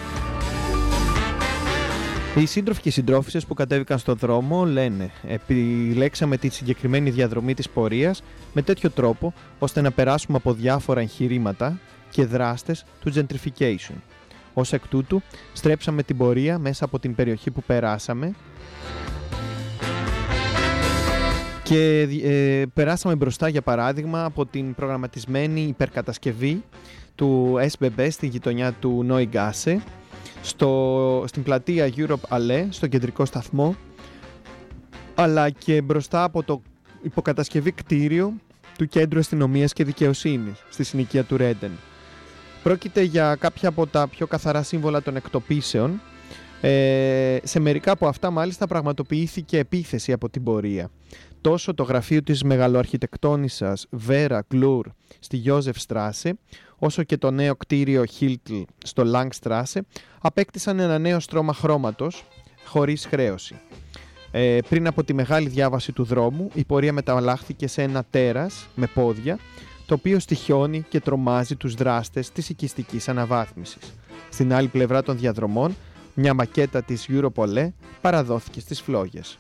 Οι σύντροφοι και οι συντρόφισσες που κατέβηκαν στον δρόμο λένε «Επιλέξαμε τη συγκεκριμένη διαδρομή της πορείας με τέτοιο τρόπο ώστε να περάσουμε από διάφορα εγχειρήματα και δράστες του gentrification. Ως εκ τούτου στρέψαμε την πορεία μέσα από την περιοχή που περάσαμε και περάσαμε μπροστά για παράδειγμα από την προγραμματισμένη υπερκατασκευή του SBB στη γειτονιά του Neugasse, στην πλατεία Europe Allee, στο κεντρικό σταθμό, αλλά και μπροστά από το υποκατασκευή κτίριο του Κέντρου Αστυνομίας και Δικαιοσύνης στη συνοικία του Ρέντεν. Πρόκειται για κάποια από τα πιο καθαρά σύμβολα των εκτοπίσεων. Σε μερικά από αυτά μάλιστα πραγματοποιήθηκε επίθεση από την πορεία. Τόσο το γραφείο της μεγαλοαρχιτεκτόνισσας Vera Glur στη Josefstrasse, όσο και το νέο κτίριο Hiltl στο Langstrasse απέκτησαν ένα νέο στρώμα χρώματος χωρίς χρέωση. Πριν από τη μεγάλη διάβαση του δρόμου, η πορεία μεταλλάχθηκε σε ένα τέρας με πόδια, το οποίο στοιχιώνει και τρομάζει τους δράστες της οικιστικής αναβάθμισης. Στην άλλη πλευρά των διαδρομών, μια μακέτα της Europol παραδόθηκε στις φλόγες.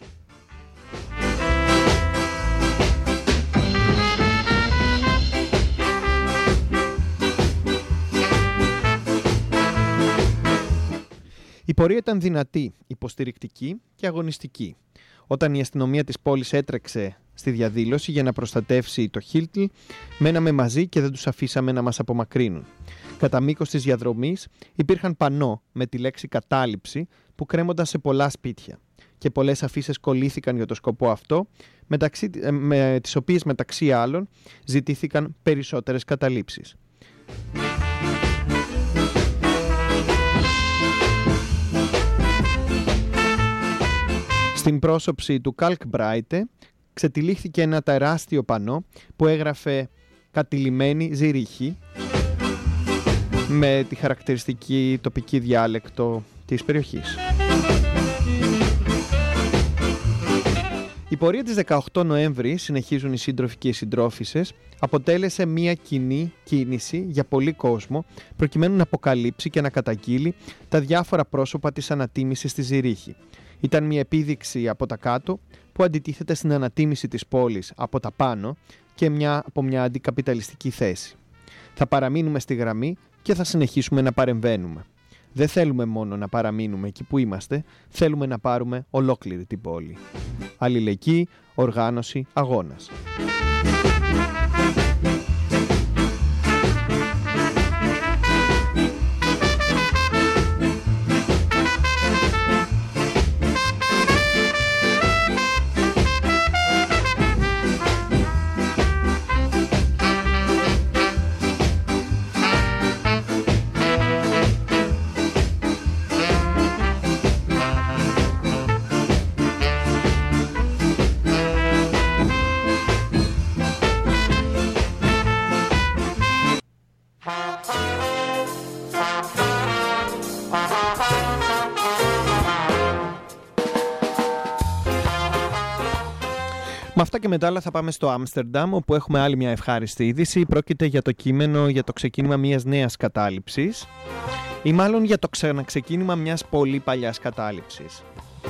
Η πορεία ήταν δυνατή, υποστηρικτική και αγωνιστική. Όταν η αστυνομία της πόλης έτρεξε στη διαδήλωση για να προστατεύσει το Hiltl, μέναμε μαζί και δεν τους αφήσαμε να μας απομακρύνουν. Κατά μήκος της διαδρομής υπήρχαν πανό με τη λέξη «κατάληψη» που κρέμονταν σε πολλά σπίτια και πολλές αφίσες κολλήθηκαν για το σκοπό αυτό, με τις οποίες μεταξύ άλλων ζητήθηκαν περισσότερες καταλήψεις. Στην πρόσωψη του Kalkbreite ξετυλίχθηκε ένα τεράστιο πανό που έγραφε «Κατηλημένη Ζηρίχη» με τη χαρακτηριστική τοπική διάλεκτο της περιοχής. Η πορεία της 18 Νοέμβρη, συνεχίζουν οι σύντροφοι και οι συντρόφισσες, αποτέλεσε μια κοινή κίνηση για πολύ κόσμο προκειμένου να αποκαλύψει και να καταγγείλει τα διάφορα πρόσωπα της ανατίμησης στη Ζηρίχη. Ήταν μια επίδειξη από τα κάτω που αντιτίθεται στην ανατίμηση της πόλης από τα πάνω και από μια αντικαπιταλιστική θέση. Θα παραμείνουμε στη γραμμή και θα συνεχίσουμε να παρεμβαίνουμε. Δεν θέλουμε μόνο να παραμείνουμε εκεί που είμαστε, θέλουμε να πάρουμε ολόκληρη την πόλη. Αλληλεγγύη, οργάνωση, αγώνας. Με αυτά και μετά άλλα θα πάμε στο Άμστερνταμ, όπου έχουμε άλλη μια ευχάριστη είδηση. Πρόκειται για το κείμενο για το ξεκίνημα μιας νέας κατάληψης ή μάλλον για το ξαναξεκίνημα μιας πολύ παλιάς κατάληψης.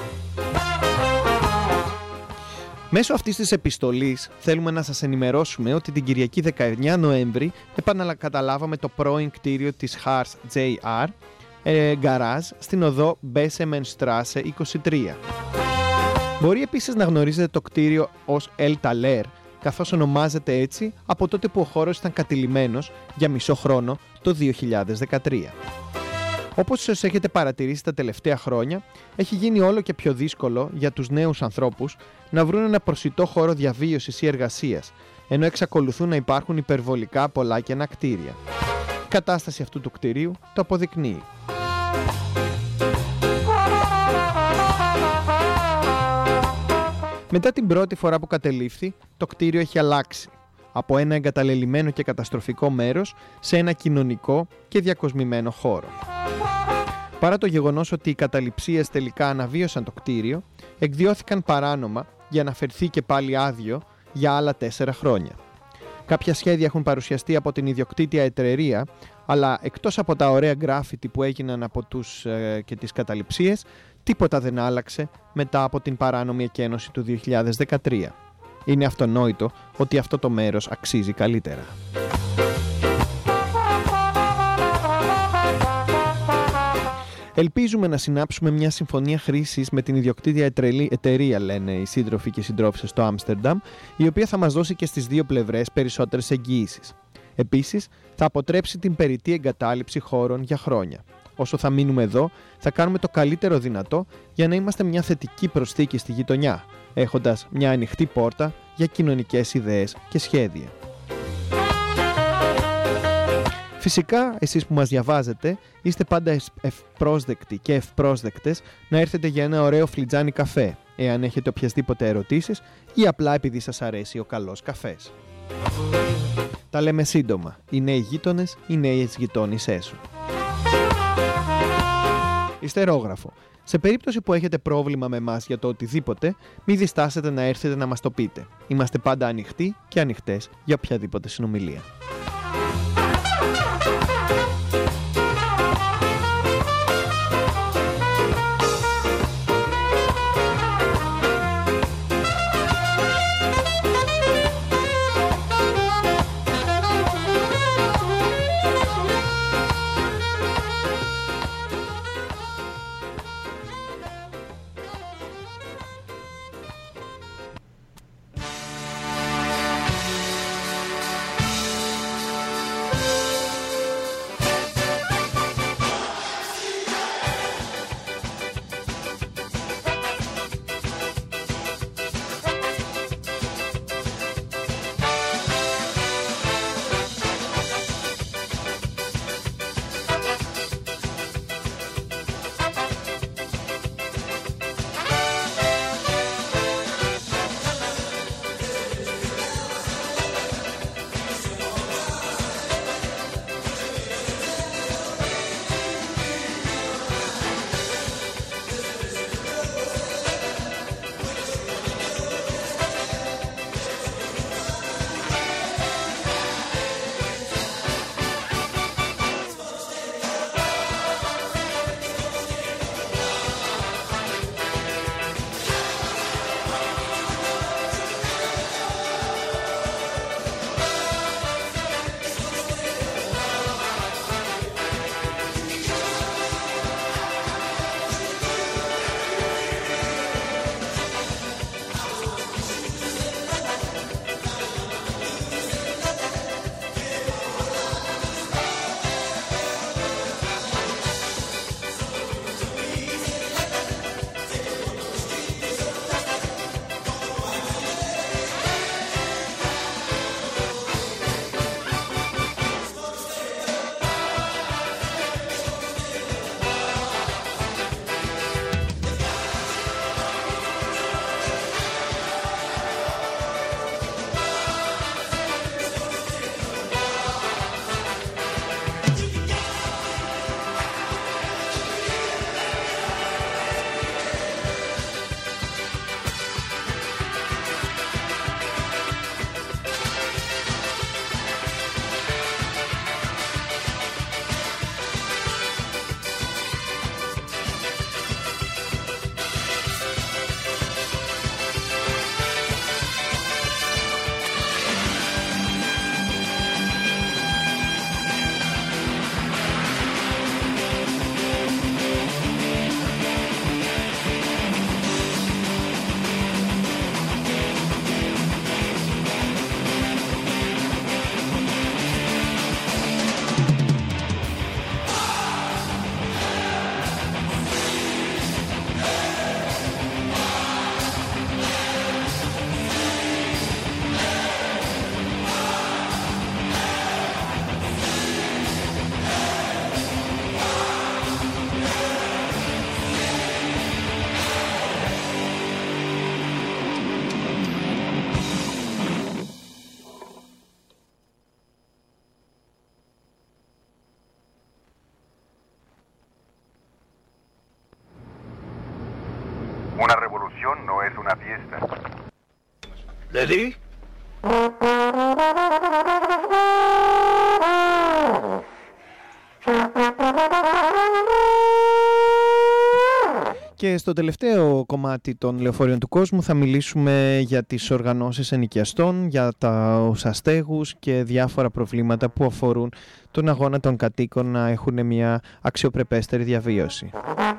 Μέσω αυτής της επιστολής θέλουμε να σας ενημερώσουμε ότι την Κυριακή 19 Νοέμβρη επανακαταλάβαμε το πρώην κτίριο της Hars JR Garage στην οδό Bessemenstrasse 23. Μπορεί επίσης να γνωρίζετε το κτίριο ως El Taller, καθώς ονομάζεται έτσι από τότε που ο χώρος ήταν κατηλημμένος για μισό χρόνο το 2013. Όπως σας έχετε παρατηρήσει τα τελευταία χρόνια, έχει γίνει όλο και πιο δύσκολο για τους νέους ανθρώπους να βρουν ένα προσιτό χώρο διαβίωσης ή εργασίας, ενώ εξακολουθούν να υπάρχουν υπερβολικά πολλά κενά κτίρια. Η κατάσταση αυτού του κτηρίου το αποδεικνύει. Μετά την πρώτη φορά που κατελήφθη, το κτίριο έχει αλλάξει από ένα εγκαταλελειμμένο και καταστροφικό μέρος σε ένα κοινωνικό και διακοσμημένο χώρο. Παρά το γεγονός ότι οι καταληψίες τελικά αναβίωσαν το κτίριο, εκδιώθηκαν παράνομα για να φερθεί και πάλι άδειο για άλλα 4 χρόνια. Κάποια σχέδια έχουν παρουσιαστεί από την ιδιοκτήτια εταιρεία, αλλά εκτός από τα ωραία γκράφιτι που έγιναν από τους και τις καταληψίες, τίποτα δεν άλλαξε μετά από την παράνομη εκένωση του 2013. Είναι αυτονόητο ότι αυτό το μέρος αξίζει καλύτερα. Ελπίζουμε να συνάψουμε μια συμφωνία χρήσης με την ιδιοκτήτια εταιρεία, λένε οι σύντροφοι και συντρόφισσες στο Άμστερνταμ, η οποία θα μας δώσει και στις δύο πλευρές περισσότερες εγγυήσεις. Επίσης, θα αποτρέψει την περιττή εγκατάλειψη χώρων για χρόνια. Όσο θα μείνουμε εδώ, θα κάνουμε το καλύτερο δυνατό για να είμαστε μια θετική προσθήκη στη γειτονιά, έχοντας μια ανοιχτή πόρτα για κοινωνικές ιδέες και σχέδια. Φυσικά, εσείς που μας διαβάζετε, είστε πάντα ευπρόσδεκτοι και ευπρόσδεκτες να έρθετε για ένα ωραίο φλιτζάνι καφέ, εάν έχετε οποιασδήποτε ερωτήσεις ή απλά επειδή σας αρέσει ο καλός καφές. Τα λέμε σύντομα. Οι νέοι γείτονες, οι νέες γειτόνισσές σου. Ιστερόγραφο. Σε περίπτωση που έχετε πρόβλημα με εμάς για το οτιδήποτε, μην διστάσετε να έρθετε να μας το πείτε. Είμαστε πάντα ανοιχτοί και ανοιχτές για οποιαδήποτε συνομιλία. revolución no es una fiesta. ¿Lady? Και στο τελευταίο κομμάτι των λεωφορείων του κόσμου θα μιλήσουμε για τις οργανώσεις ενοικιαστών, για τους αστέγους και διάφορα προβλήματα που αφορούν τον αγώνα των κατοίκων να έχουν μια αξιοπρεπέστερη διαβίωση.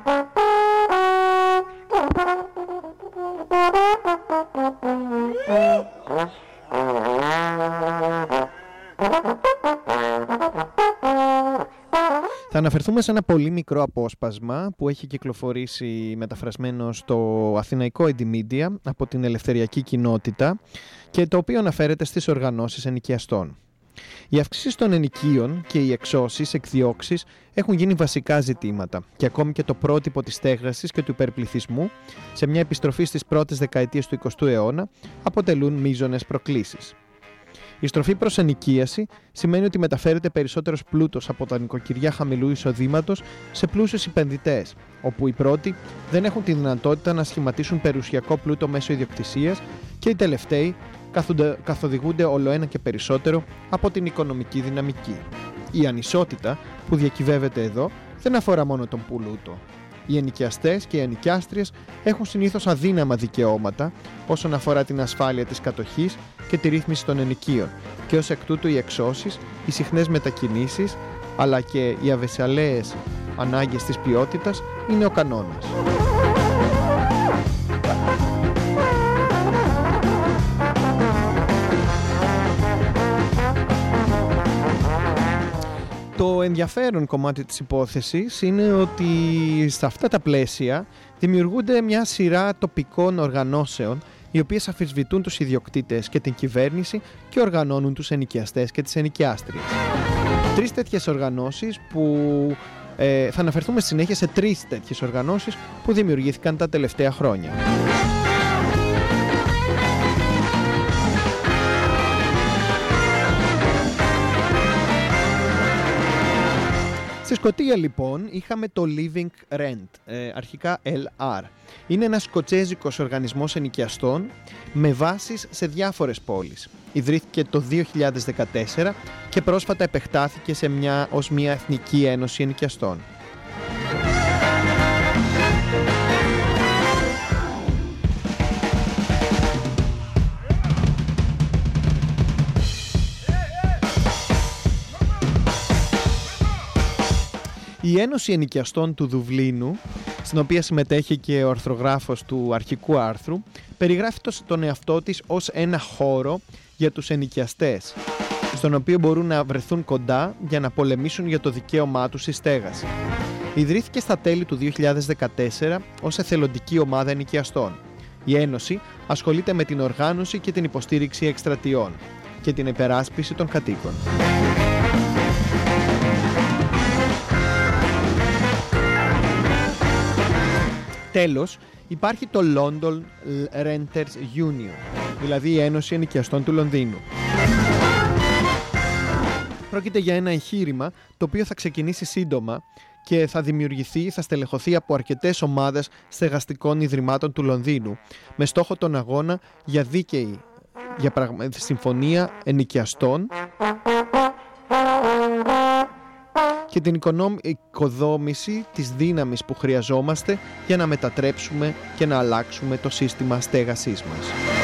Θα αναφερθούμε σε ένα πολύ μικρό απόσπασμα που έχει κυκλοφορήσει μεταφρασμένο στο αθηναϊκό Indymedia από την ελευθεριακή κοινότητα και το οποίο αναφέρεται στις οργανώσεις ενοικιαστών. Οι αυξήσεις των ενοικίων και οι εξώσεις, εκδιώξεις έχουν γίνει βασικά ζητήματα και ακόμη και το πρότυπο της στέγασης και του υπερπληθυσμού σε μια επιστροφή στις πρώτες δεκαετίες του 20ου αιώνα αποτελούν μείζονες προκλήσεις. Η στροφή προς ενοικίαση σημαίνει ότι μεταφέρεται περισσότερος πλούτος από τα νοικοκυριά χαμηλού εισοδήματος σε πλούσιους επενδυτές, όπου οι πρώτοι δεν έχουν τη δυνατότητα να σχηματίσουν περιουσιακό πλούτο μέσω ιδιοκτησίας και οι τελευταίοι καθοδηγούνται ολοένα και περισσότερο από την οικονομική δυναμική. Η ανισότητα που διακυβεύεται εδώ δεν αφορά μόνο τον πλούτο. Οι ενοικιαστές και οι ενοικιάστριες έχουν συνήθως αδύναμα δικαιώματα όσον αφορά την ασφάλεια της κατοχής και τη ρύθμιση των ενοικίων και ως εκ τούτου οι εξώσεις, οι συχνές μετακινήσεις αλλά και οι αβεσαλαίες ανάγκες της ποιότητας είναι ο κανόνας. Το ενδιαφέρον κομμάτι της υπόθεσης είναι ότι σε αυτά τα πλαίσια δημιουργούνται μια σειρά τοπικών οργανώσεων οι οποίες αμφισβητούν τους ιδιοκτήτες και την κυβέρνηση και οργανώνουν τους ενοικιαστές και τις ενοικιάστριες. Τρεις τέτοιες οργανώσεις που θα αναφερθούμε συνέχεια σε τρεις τέτοιες οργανώσεις που δημιουργήθηκαν τα τελευταία χρόνια. Στη Σκωτία λοιπόν είχαμε το Living Rent, αρχικά LR. Είναι ένας σκοτσέζικος οργανισμός ενοικιαστών με βάσεις σε διάφορες πόλεις. Ιδρύθηκε το 2014 και πρόσφατα επεκτάθηκε ως μια εθνική ένωση ενοικιαστών. Η Ένωση Ενοικιαστών του Δουβλίνου, στην οποία συμμετέχει και ο αρθρογράφος του αρχικού άρθρου, περιγράφει τον εαυτό της ως ένα χώρο για τους ενοικιαστές, στον οποίο μπορούν να βρεθούν κοντά για να πολεμήσουν για το δικαίωμά τους στη στέγαση. Ιδρύθηκε στα τέλη του 2014 ως εθελοντική ομάδα ενοικιαστών. Η Ένωση ασχολείται με την οργάνωση και την υποστήριξη εκστρατιών και την υπεράσπιση των κατοίκων. Τέλος, υπάρχει το London Renters Union, δηλαδή η Ένωση Ενοικιαστών του Λονδίνου. Πρόκειται για ένα εγχείρημα το οποίο θα ξεκινήσει σύντομα και θα στελεχωθεί από αρκετές ομάδες στεγαστικών ιδρυμάτων του Λονδίνου με στόχο τον αγώνα για δίκαιη συμφωνία ενοικιαστών και την οικοδόμηση της δύναμης που χρειαζόμαστε για να μετατρέψουμε και να αλλάξουμε το σύστημα στέγασής μας.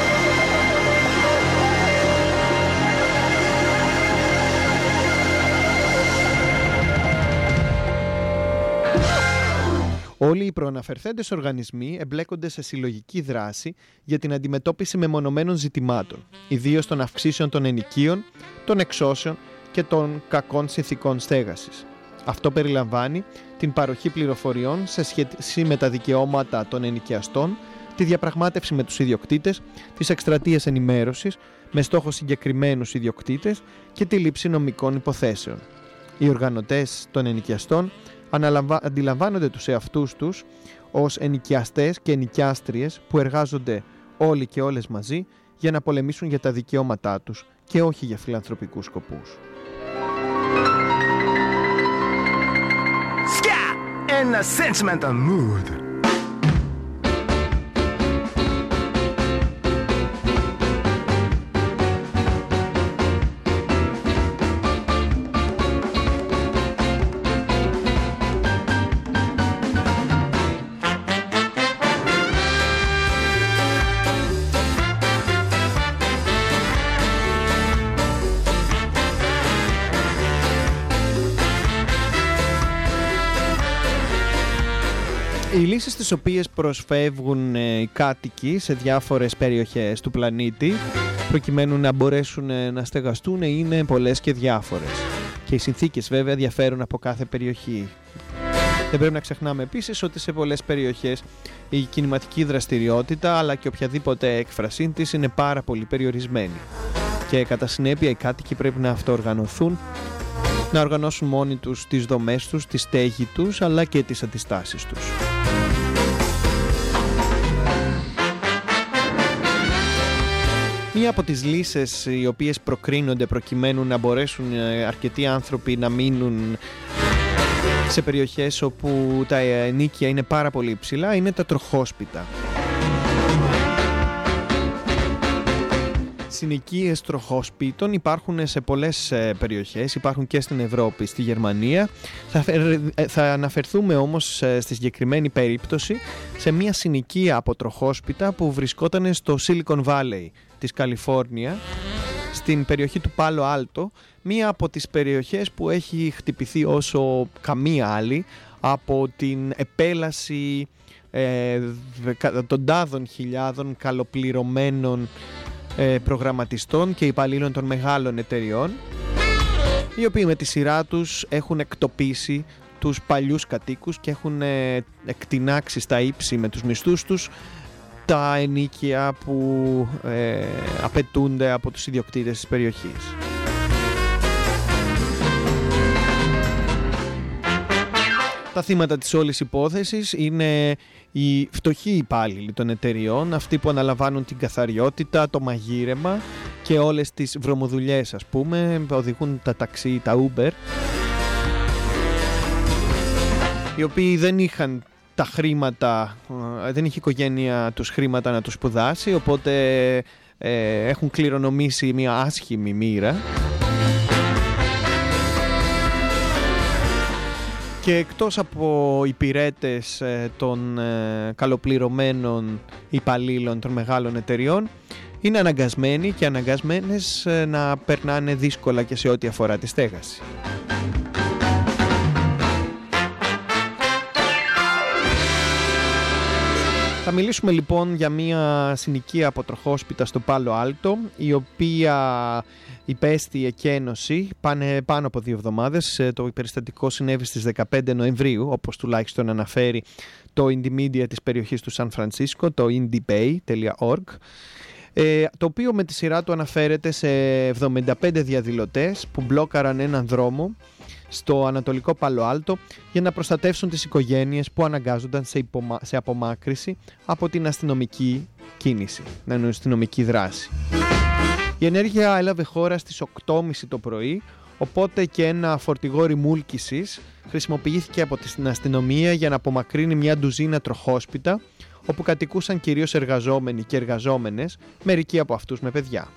Όλοι οι προαναφερθέντες οργανισμοί εμπλέκονται σε συλλογική δράση για την αντιμετώπιση μεμονωμένων ζητημάτων, ιδίως των αυξήσεων των ενοικίων, των εξώσεων και των κακών συνθηκών στέγασης. Αυτό περιλαμβάνει την παροχή πληροφοριών σε σχέση με τα δικαιώματα των ενοικιαστών, τη διαπραγμάτευση με τους ιδιοκτήτες, τις εκστρατείες ενημέρωσης με στόχο συγκεκριμένους ιδιοκτήτες και τη λήψη νομικών υποθέσεων. Οι οργανωτές των ενοικιαστών αντιλαμβάνονται τους εαυτούς τους ως ενοικιαστές και ενοικιάστριες που εργάζονται όλοι και όλες μαζί για να πολεμήσουν για τα δικαιώματά τους και όχι για φιλανθρωπικούς σκοπούς. In a sentimental mood. Οι λύσεις τις οποίες προσφεύγουν οι κάτοικοι σε διάφορες περιοχές του πλανήτη προκειμένου να μπορέσουν να στεγαστούν είναι πολλές και διάφορες. Και οι συνθήκες βέβαια διαφέρουν από κάθε περιοχή. Δεν πρέπει να ξεχνάμε επίσης ότι σε πολλές περιοχές η κινηματική δραστηριότητα αλλά και οποιαδήποτε έκφρασή της είναι πάρα πολύ περιορισμένη. Και κατά συνέπεια οι κάτοικοι πρέπει να αυτοοργανωθούν, να οργανώσουν μόνοι τους τις δομές τους, τη στέγη τους αλλά και τις αντιστάσεις τους. Μία από τις λύσεις οι οποίες προκρίνονται προκειμένου να μπορέσουν αρκετοί άνθρωποι να μείνουν σε περιοχές όπου τα ενοίκια είναι πάρα πολύ υψηλά είναι τα τροχόσπιτα. Συνοικίες τροχόσπιτων υπάρχουν σε πολλές περιοχές, υπάρχουν και στην Ευρώπη, στη Γερμανία. Θα αναφερθούμε όμως στη συγκεκριμένη περίπτωση σε μια συνοικία από τροχόσπιτα που βρισκόταν στο Silicon Valley της Καλιφόρνια, στην περιοχή του Πάλο Άλτο, μία από τις περιοχές που έχει χτυπηθεί όσο καμία άλλη από την επέλαση εκατοντάδων χιλιάδων καλοπληρωμένων προγραμματιστών και υπαλλήλων των μεγάλων εταιριών, οι οποίοι με τη σειρά τους έχουν εκτοπίσει τους παλιούς κατοίκους και έχουν εκτινάξει στα ύψη με τους μισθούς τους τα ενοίκια που απαιτούνται από τους ιδιοκτήτες της περιοχής. Τα θύματα της όλης υπόθεσης είναι οι φτωχοί υπάλληλοι των εταιριών, αυτοί που αναλαμβάνουν την καθαριότητα, το μαγείρεμα και όλες τις βρωμοδουλειές, ας πούμε, οδηγούν τα ταξί, τα Uber, οι οποίοι δεν είχαν τα χρήματα, δεν είχε η οικογένεια τους χρήματα να τους σπουδάσει, οπότε έχουν κληρονομήσει μια άσχημη μοίρα. Και εκτός από υπηρέτες των καλοπληρωμένων υπαλλήλων των μεγάλων εταιριών, είναι αναγκασμένοι και αναγκασμένες να περνάνε δύσκολα και σε ό,τι αφορά τη στέγαση. Θα μιλήσουμε λοιπόν για μια συνοικία από τροχόσπιτα στο Πάλο Άλτο, η οποία υπέστη εκένωση πάνω από 2 εβδομάδες. Το περιστατικό συνέβη στις 15 Νοεμβρίου, όπως τουλάχιστον αναφέρει το Indie Media της περιοχής του Σαν Φρανσίσκο, το indiebay.org, το οποίο με τη σειρά του αναφέρεται σε 75 διαδηλωτές που μπλόκαραν έναν δρόμο στο ανατολικό Πάλο Άλτο για να προστατεύσουν τις οικογένειες που αναγκάζονταν σε απομάκρυση από την αστυνομική κίνηση, την αστυνομική δράση. Η ενέργεια έλαβε χώρα στις 8.30 το πρωί, οπότε και ένα φορτηγό ρημούλκησης χρησιμοποιήθηκε από την αστυνομία για να απομακρύνει μια ντουζίνα τροχόσπιτα, όπου κατοικούσαν κυρίως εργαζόμενοι και εργαζόμενες, μερικοί από αυτούς με παιδιά.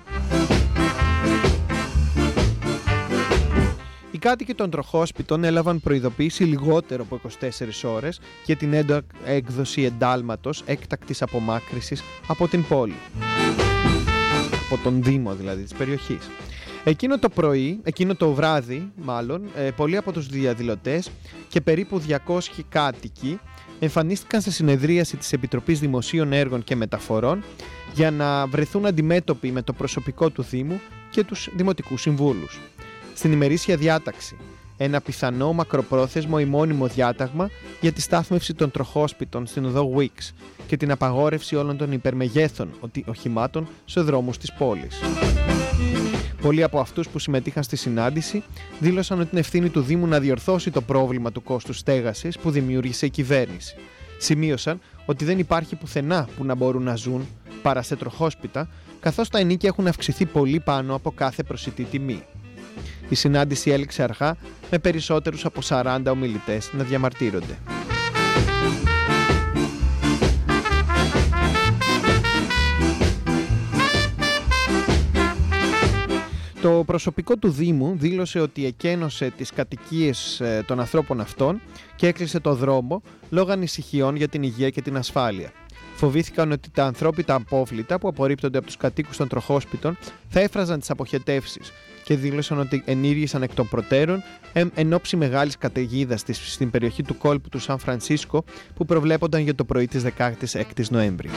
Οι κάτοικοι των τροχόσπιτων έλαβαν προειδοποίηση λιγότερο από 24 ώρες για την έκδοση εντάλματος έκτακτης απομάκρυσης από την πόλη. Από τον Δήμο δηλαδή της περιοχής. Εκείνο το βράδυ, πολλοί από τους διαδηλωτές και περίπου 200 κάτοικοι εμφανίστηκαν σε συνεδρίαση της Επιτροπής Δημοσίων Έργων και Μεταφορών για να βρεθούν αντιμέτωποι με το προσωπικό του Δήμου και τους δημοτικούς συμβούλους. Στην ημερήσια διάταξη, ένα πιθανό μακροπρόθεσμο ή μόνιμο διάταγμα για τη στάθμευση των τροχόσπιτων στην οδό Wicks και την απαγόρευση όλων των υπερμεγέθων οχημάτων σε δρόμους της πόλης. Πολλοί από αυτούς που συμμετείχαν στη συνάντηση δήλωσαν ότι είναι ευθύνη του Δήμου να διορθώσει το πρόβλημα του κόστους στέγασης που δημιούργησε η κυβέρνηση. Σημείωσαν ότι δεν υπάρχει πουθενά που να μπορούν να ζουν παρά σε τροχόσπιτα, καθώς τα ενοίκια έχουν αυξηθεί πολύ πάνω από κάθε προσιτή τιμή. Η συνάντηση έληξε αργά με περισσότερους από 40 ομιλητές να διαμαρτύρονται. Το προσωπικό του Δήμου δήλωσε ότι εκένωσε τις κατοικίες των ανθρώπων αυτών και έκλεισε το δρόμο λόγω ανησυχιών για την υγεία και την ασφάλεια. Φοβήθηκαν ότι τα ανθρώπινα απόβλητα που απορρίπτονται από τους κατοίκους των τροχόσπιτων θα έφραζαν τις αποχετεύσεις και δήλωσαν ότι ενήργησαν εκ των προτέρων εν ώψη μεγάλης καταιγίδας στην περιοχή του κόλπου του Σαν Φρανσίσκο που προβλέπονταν για το πρωί της 16ης Νοέμβρη.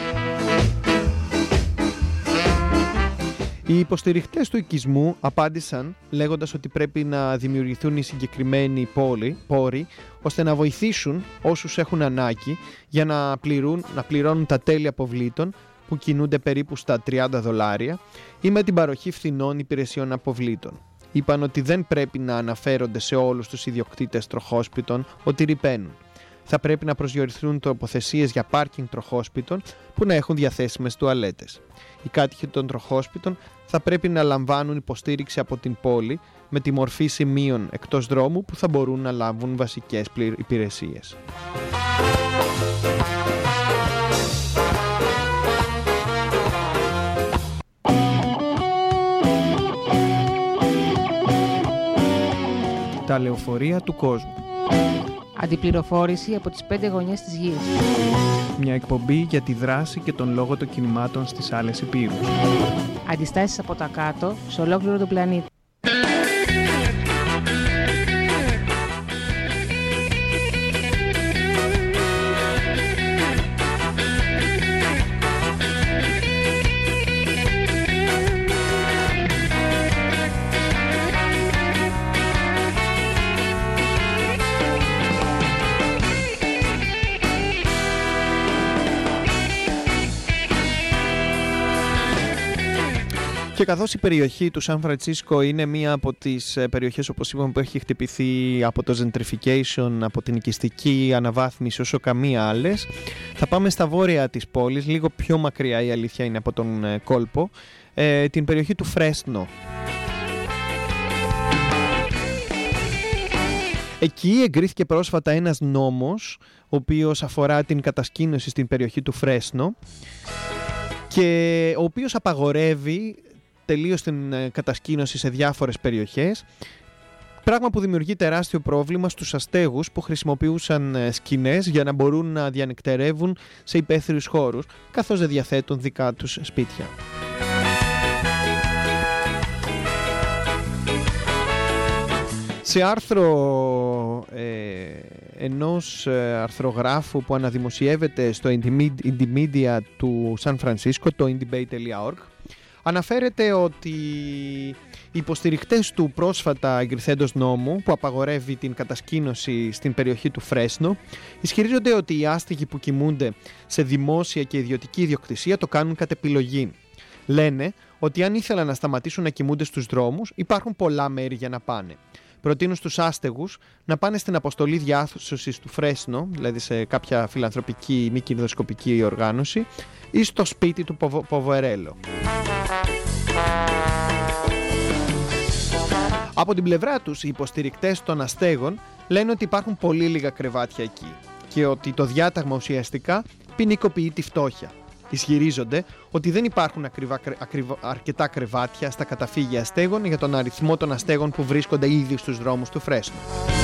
Οι υποστηριχτές του οικισμού απάντησαν λέγοντας ότι πρέπει να δημιουργηθούν οι συγκεκριμένοι πόροι ώστε να βοηθήσουν όσους έχουν ανάγκη για να πληρώνουν τα τέλη αποβλήτων που κινούνται περίπου στα $30 ή με την παροχή φθηνών υπηρεσιών αποβλήτων. Είπαν ότι δεν πρέπει να αναφέρονται σε όλους τους ιδιοκτήτες τροχόσπιτων ότι ρυπαίνουν. Θα πρέπει να προσδιοριστούν τοποθεσίες για πάρκινγκ τροχόσπιτων που να έχουν διαθέσιμες τουαλέτες. Οι κάτοικοι των τροχόσπιτων θα πρέπει να λαμβάνουν υποστήριξη από την πόλη με τη μορφή σημείων εκτός δρόμου που θα μπορούν να λάβουν βασικές υπηρεσίες. Τα λεωφορεία του κόσμου. Αντιπληροφόρηση από τις 5 γωνιές της γης. Μια εκπομπή για τη δράση και τον λόγο των κινημάτων στις άλλες υπήρους. Αντιστάσεις από τα κάτω σε ολόκληρο τον πλανήτη. Και καθώς η περιοχή του Σαν Φρανσίσκο είναι μία από τις περιοχές, όπως είπαμε, που έχει χτυπηθεί από το gentrification, από την οικιστική αναβάθμιση όσο καμία άλλες, θα πάμε στα βόρεια της πόλης, λίγο πιο μακριά η αλήθεια είναι από τον κόλπο, την περιοχή του Φρέσνο. Εκεί εγκρίθηκε πρόσφατα ένας νόμος, ο οποίος αφορά την κατασκήνωση στην περιοχή του Φρέσνο και ο οποίος απαγορεύει τελείως την κατασκήνωση σε διάφορες περιοχές, πράγμα που δημιουργεί τεράστιο πρόβλημα στους αστέγους που χρησιμοποιούσαν σκηνές για να μπορούν να διανυκτερεύουν σε υπαίθριους χώρους, καθώς δεν διαθέτουν δικά τους σπίτια. Σε άρθρο ενός αρθρογράφου που αναδημοσιεύεται στο Indymedia του Σαν Φρανσίσκο, το indybay.org, αναφέρεται ότι οι υποστηρικτές του πρόσφατα εγκριθέντος νόμου που απαγορεύει την κατασκήνωση στην περιοχή του Φρέσνο ισχυρίζονται ότι οι άστεγοι που κοιμούνται σε δημόσια και ιδιωτική ιδιοκτησία το κάνουν κατ' επιλογή. Λένε ότι αν ήθελαν να σταματήσουν να κοιμούνται στους δρόμους, υπάρχουν πολλά μέρη για να πάνε. Προτείνουν στους άστεγους να πάνε στην αποστολή διάσωσης του Φρέσνο, δηλαδή σε κάποια φιλανθρωπική μη κερδοσκοπική οργάνωση, ή στο σπίτι του Ποβερέλο. Από την πλευρά τους, οι υποστηρικτές των αστέγων λένε ότι υπάρχουν πολύ λίγα κρεβάτια εκεί και ότι το διάταγμα ουσιαστικά ποινικοποιεί τη φτώχεια. Ισχυρίζονται ότι δεν υπάρχουν αρκετά κρεβάτια στα καταφύγια αστέγων για τον αριθμό των αστέγων που βρίσκονται ήδη στους δρόμους του Φρέσνο.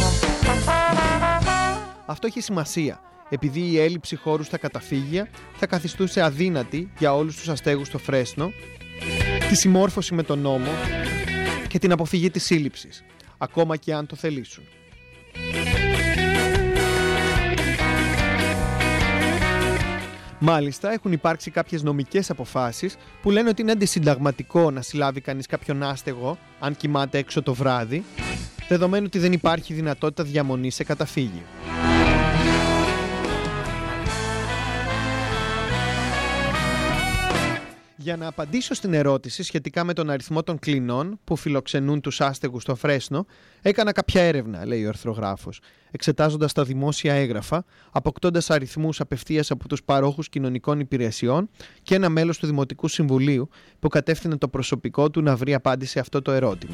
Αυτό έχει σημασία, επειδή η έλλειψη χώρου στα καταφύγια θα καθιστούσε αδύνατη για όλους τους αστέγους στο Φρέσνο τη συμμόρφωση με τον νόμο και την αποφυγή της σύλληψης, ακόμα και αν το θελήσουν. Μάλιστα, έχουν υπάρξει κάποιες νομικές αποφάσεις που λένε ότι είναι αντισυνταγματικό να συλλάβει κανείς κάποιον άστεγο αν κοιμάται έξω το βράδυ, δεδομένου ότι δεν υπάρχει δυνατότητα διαμονής σε καταφύγιο. Για να απαντήσω στην ερώτηση σχετικά με τον αριθμό των κλινών που φιλοξενούν τους άστεγους στο Φρέσνο, έκανα κάποια έρευνα, λέει ο αρθρογράφος, εξετάζοντας τα δημόσια έγγραφα, αποκτώντας αριθμούς απευθείας από τους παρόχους κοινωνικών υπηρεσιών και ένα μέλος του Δημοτικού Συμβουλίου που κατεύθυνε το προσωπικό του να βρει απάντηση σε αυτό το ερώτημα.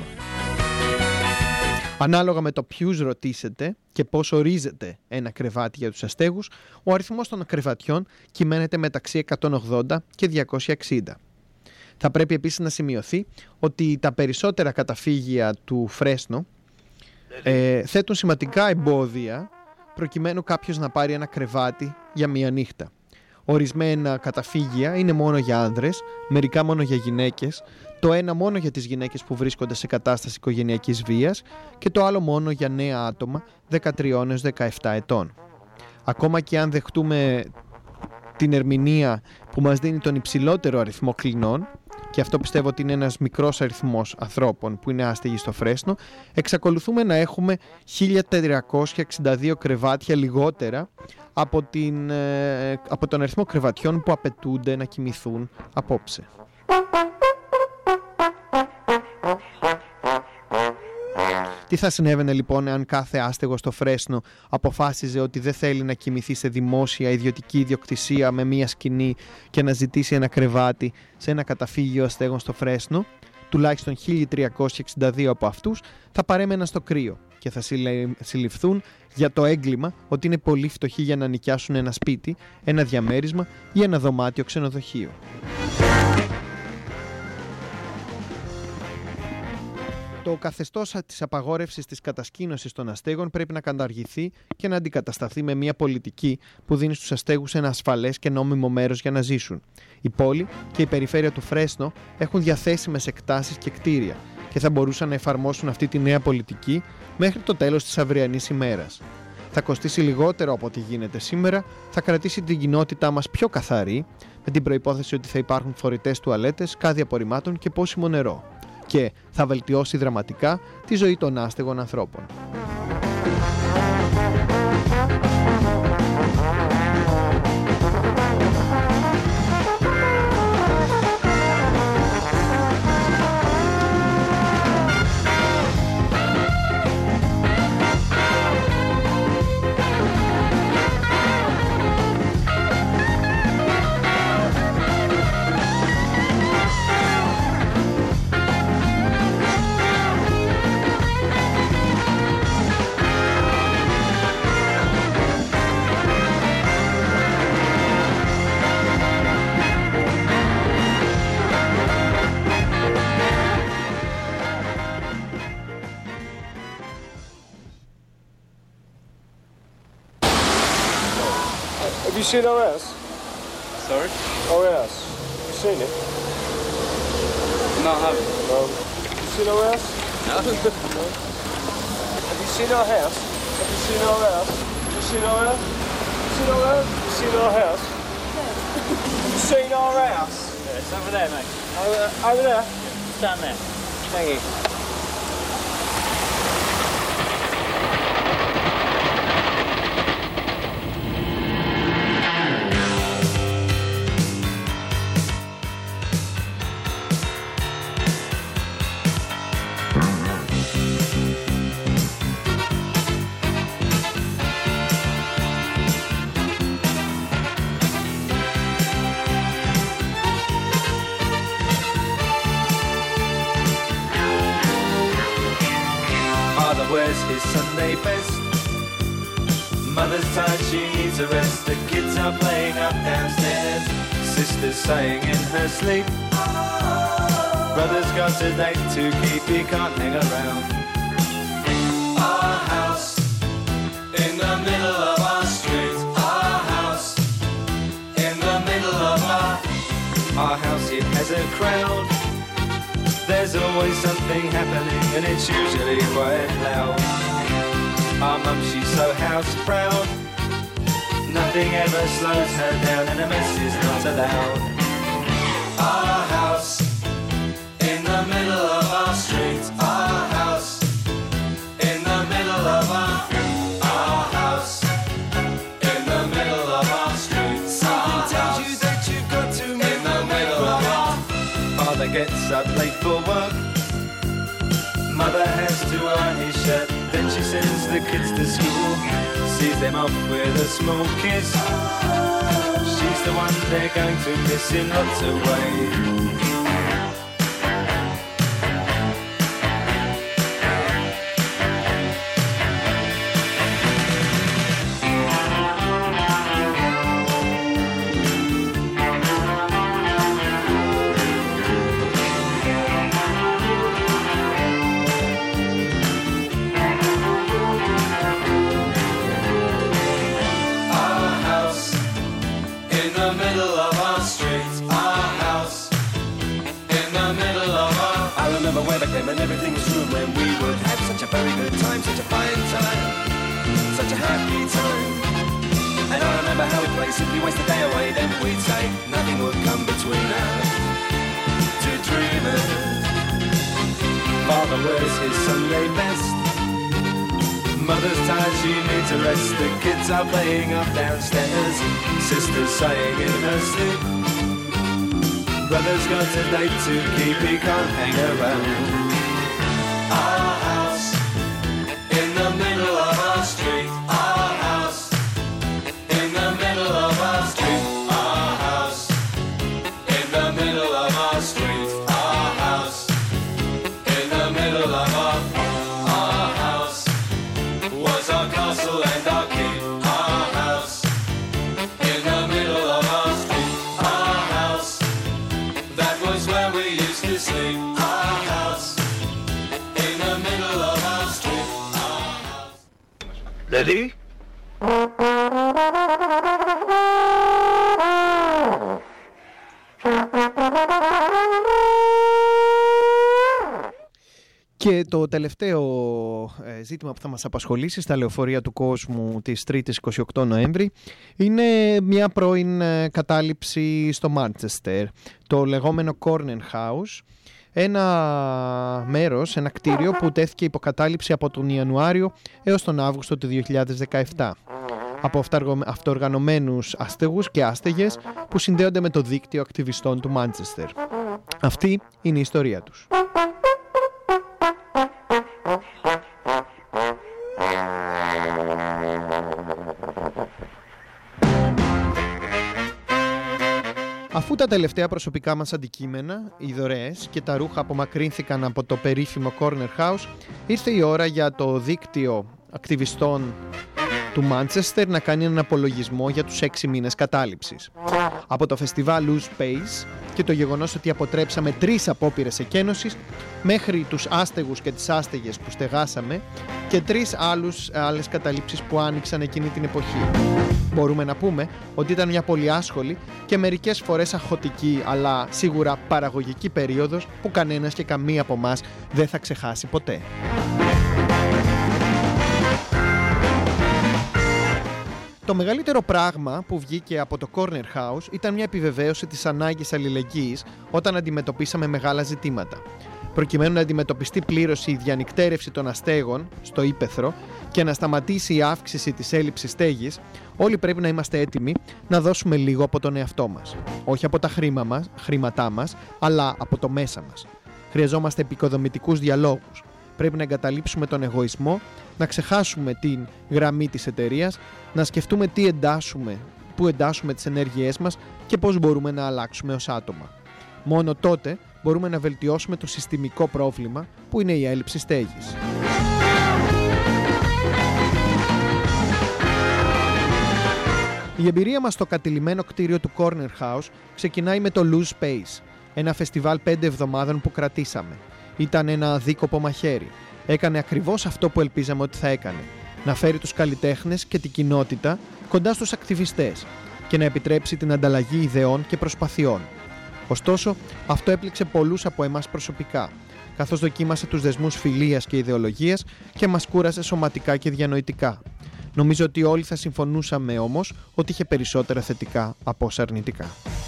Ανάλογα με το ποιους ρωτήσετε και πώς ορίζεται ένα κρεβάτι για τους αστέγους, ο αριθμός των κρεβατιών κυμαίνεται μεταξύ 180 και 260. Θα πρέπει επίσης να σημειωθεί ότι τα περισσότερα καταφύγια του Φρέσνο θέτουν σημαντικά εμπόδια προκειμένου κάποιος να πάρει ένα κρεβάτι για μία νύχτα. Ορισμένα καταφύγια είναι μόνο για άνδρες, μερικά μόνο για γυναίκες Το ένα μόνο για τις γυναίκες που βρίσκονται σε κατάσταση οικογενειακής βίας και το άλλο μόνο για νέα άτομα 13 έως 17 ετών. Ακόμα και αν δεχτούμε την ερμηνεία που μας δίνει τον υψηλότερο αριθμό κλινών, και αυτό πιστεύω ότι είναι ένας μικρός αριθμός ανθρώπων που είναι άστεγοι στο Φρέσνο, εξακολουθούμε να έχουμε 1.462 κρεβάτια λιγότερα από τον αριθμό κρεβατιών που απαιτούνται να κοιμηθούν απόψε. Τι θα συνέβαινε λοιπόν αν κάθε άστεγο στο Φρέσνο αποφάσιζε ότι δεν θέλει να κοιμηθεί σε δημόσια ιδιωτική ιδιοκτησία με μία σκηνή και να ζητήσει ένα κρεβάτι σε ένα καταφύγιο αστέγων στο Φρέσνο? Τουλάχιστον 1.362 από αυτούς θα παρέμεναν στο κρύο και θα συλληφθούν για το έγκλημα ότι είναι πολύ φτωχοί για να νοικιάσουν ένα σπίτι, ένα διαμέρισμα ή ένα δωμάτιο ξενοδοχείο. Το καθεστώς της απαγόρευσης της κατασκήνωσης των αστέγων πρέπει να καταργηθεί και να αντικατασταθεί με μια πολιτική που δίνει στους αστέγους ένα ασφαλές και νόμιμο μέρος για να ζήσουν. Η πόλη και η περιφέρεια του Φρέσνο έχουν διαθέσιμες εκτάσεις και κτίρια και θα μπορούσαν να εφαρμόσουν αυτή τη νέα πολιτική μέχρι το τέλος της αυριανής ημέρας. Θα κοστίσει λιγότερο από ό,τι γίνεται σήμερα, θα κρατήσει την κοινότητά μας πιο καθαρή, με την προϋπόθεση ότι θα υπάρχουν φορητές τουαλέτες, κάδοι απορριμμάτων και πόσιμο νερό. Και θα βελτιώσει δραματικά τη ζωή των άστεγων ανθρώπων. Have you seen our house? Sorry? Our house. Have you seen it? No, I haven't. Have you seen our house? No. No. Have you seen our house? Have you seen our house? Have you seen our house? Have you seen our house? Have you seen our house? Have you seen our house? Yeah, it's over there, mate. Over there? Yeah, it's down there. Thank you. Wears his Sunday best. Mother's tired, she needs a rest. The kids are playing up downstairs. Sister's sighing in her sleep. Brother's got a date to keep, he can't hang around. Our house in the middle of our street. Our house in the middle of our house. It has a crowd. There's always something happening and it's usually quite loud. Our mum, she's so house proud. Nothing ever slows her down and a mess is not allowed. Our house in the middle of our street. Our house in the middle of our house in the middle of our street. Something tells you that you've got to move in the middle of our. Father gets up late for work. Mother has to iron his shirt. Then she sends the kids to school. Sees them off with a small kiss. She's the one they're going to miss in lots of ways. In the middle of our street, our house in the middle of happy time. And I remember how we'd play, simply waste the day away. Then we'd say nothing would come between us. Two dreamers. Father wears his Sunday best. Mother's tired, she needs a rest. The kids are playing up downstairs. Sister's sighing in her sleep. Brother's got a date to keep, he can't hang around. Our house in the middle of our street. Our house in the middle of our street. Our house in the middle of our street. Our house in the middle of our house was our castle and our keep. Our house in the middle of our street. Our house, that was where we used to sleep. Our house in the middle of our street. Our house. Ready? Και το τελευταίο ζήτημα που θα μας απασχολήσει στα λεωφορεία του κόσμου της 3ης 28 Νοέμβρη είναι μια πρώην κατάληψη στο Μάντσεστερ, το λεγόμενο Corner House, ένα μέρος, ένα κτίριο που τέθηκε υποκατάληψη από τον Ιανουάριο έως τον Αύγουστο του 2017 από αυτοοργανωμένους άστεγους και άστεγες που συνδέονται με το δίκτυο ακτιβιστών του Μάντσεστερ. Αυτή είναι η ιστορία τους. Αφού τα τελευταία προσωπικά μας αντικείμενα, οι δωρεές και τα ρούχα απομακρύνθηκαν από το περίφημο Corner House, ήρθε η ώρα για το δίκτυο ακτιβιστών του Μάντσεστερ να κάνει έναν απολογισμό για τους 6 μήνες κατάληψης. Από το φεστιβάλ Lose Space και το γεγονός ότι αποτρέψαμε 3 απόπειρες εκένωσης, μέχρι τους άστεγους και τις άστεγες που στεγάσαμε και 3 άλλες καταλήψεις που άνοιξαν εκείνη την εποχή. Μπορούμε να πούμε ότι ήταν μια πολύ άσχολη και μερικές φορές αχωτική, αλλά σίγουρα παραγωγική περίοδος που κανένας και καμία από εμάς δεν θα ξεχάσει ποτέ. Το μεγαλύτερο πράγμα που βγήκε από το Corner House ήταν μια επιβεβαίωση της ανάγκης αλληλεγγύης όταν αντιμετωπίσαμε μεγάλα ζητήματα. Προκειμένου να αντιμετωπιστεί πλήρως η διανυκτέρευση των αστέγων στο ύπαιθρο και να σταματήσει η αύξηση της έλλειψης στέγης, όλοι πρέπει να είμαστε έτοιμοι να δώσουμε λίγο από τον εαυτό μας. Όχι από τα χρήματά μας, αλλά από το μέσα μας. Χρειαζόμαστε επικοδομητικούς διαλόγους. Πρέπει να εγκαταλείψουμε τον εγωισμό, να ξεχάσουμε την γραμμή της εταιρείας, να σκεφτούμε πού εντάσσουμε τις ενέργειές μας και πώς μπορούμε να αλλάξουμε ως άτομα. Μόνο τότε μπορούμε να βελτιώσουμε το συστημικό πρόβλημα που είναι η έλλειψη στέγης. Η εμπειρία μας στο κατηλημμένο κτίριο του Corner House ξεκινάει με το Lose Space, ένα φεστιβάλ 5 εβδομάδων που κρατήσαμε. Ήταν ένα δίκοπο μαχαίρι. Έκανε ακριβώς αυτό που ελπίζαμε ότι θα έκανε. Να φέρει τους καλλιτέχνες και την κοινότητα κοντά στους ακτιβιστές και να επιτρέψει την ανταλλαγή ιδεών και προσπαθειών. Ωστόσο, αυτό έπληξε πολλούς από εμάς προσωπικά, καθώς δοκίμασε τους δεσμούς φιλίας και ιδεολογίας και μας κούρασε σωματικά και διανοητικά. Νομίζω ότι όλοι θα συμφωνούσαμε όμως ότι είχε περισσότερα θετικά από όσα αρνητικά.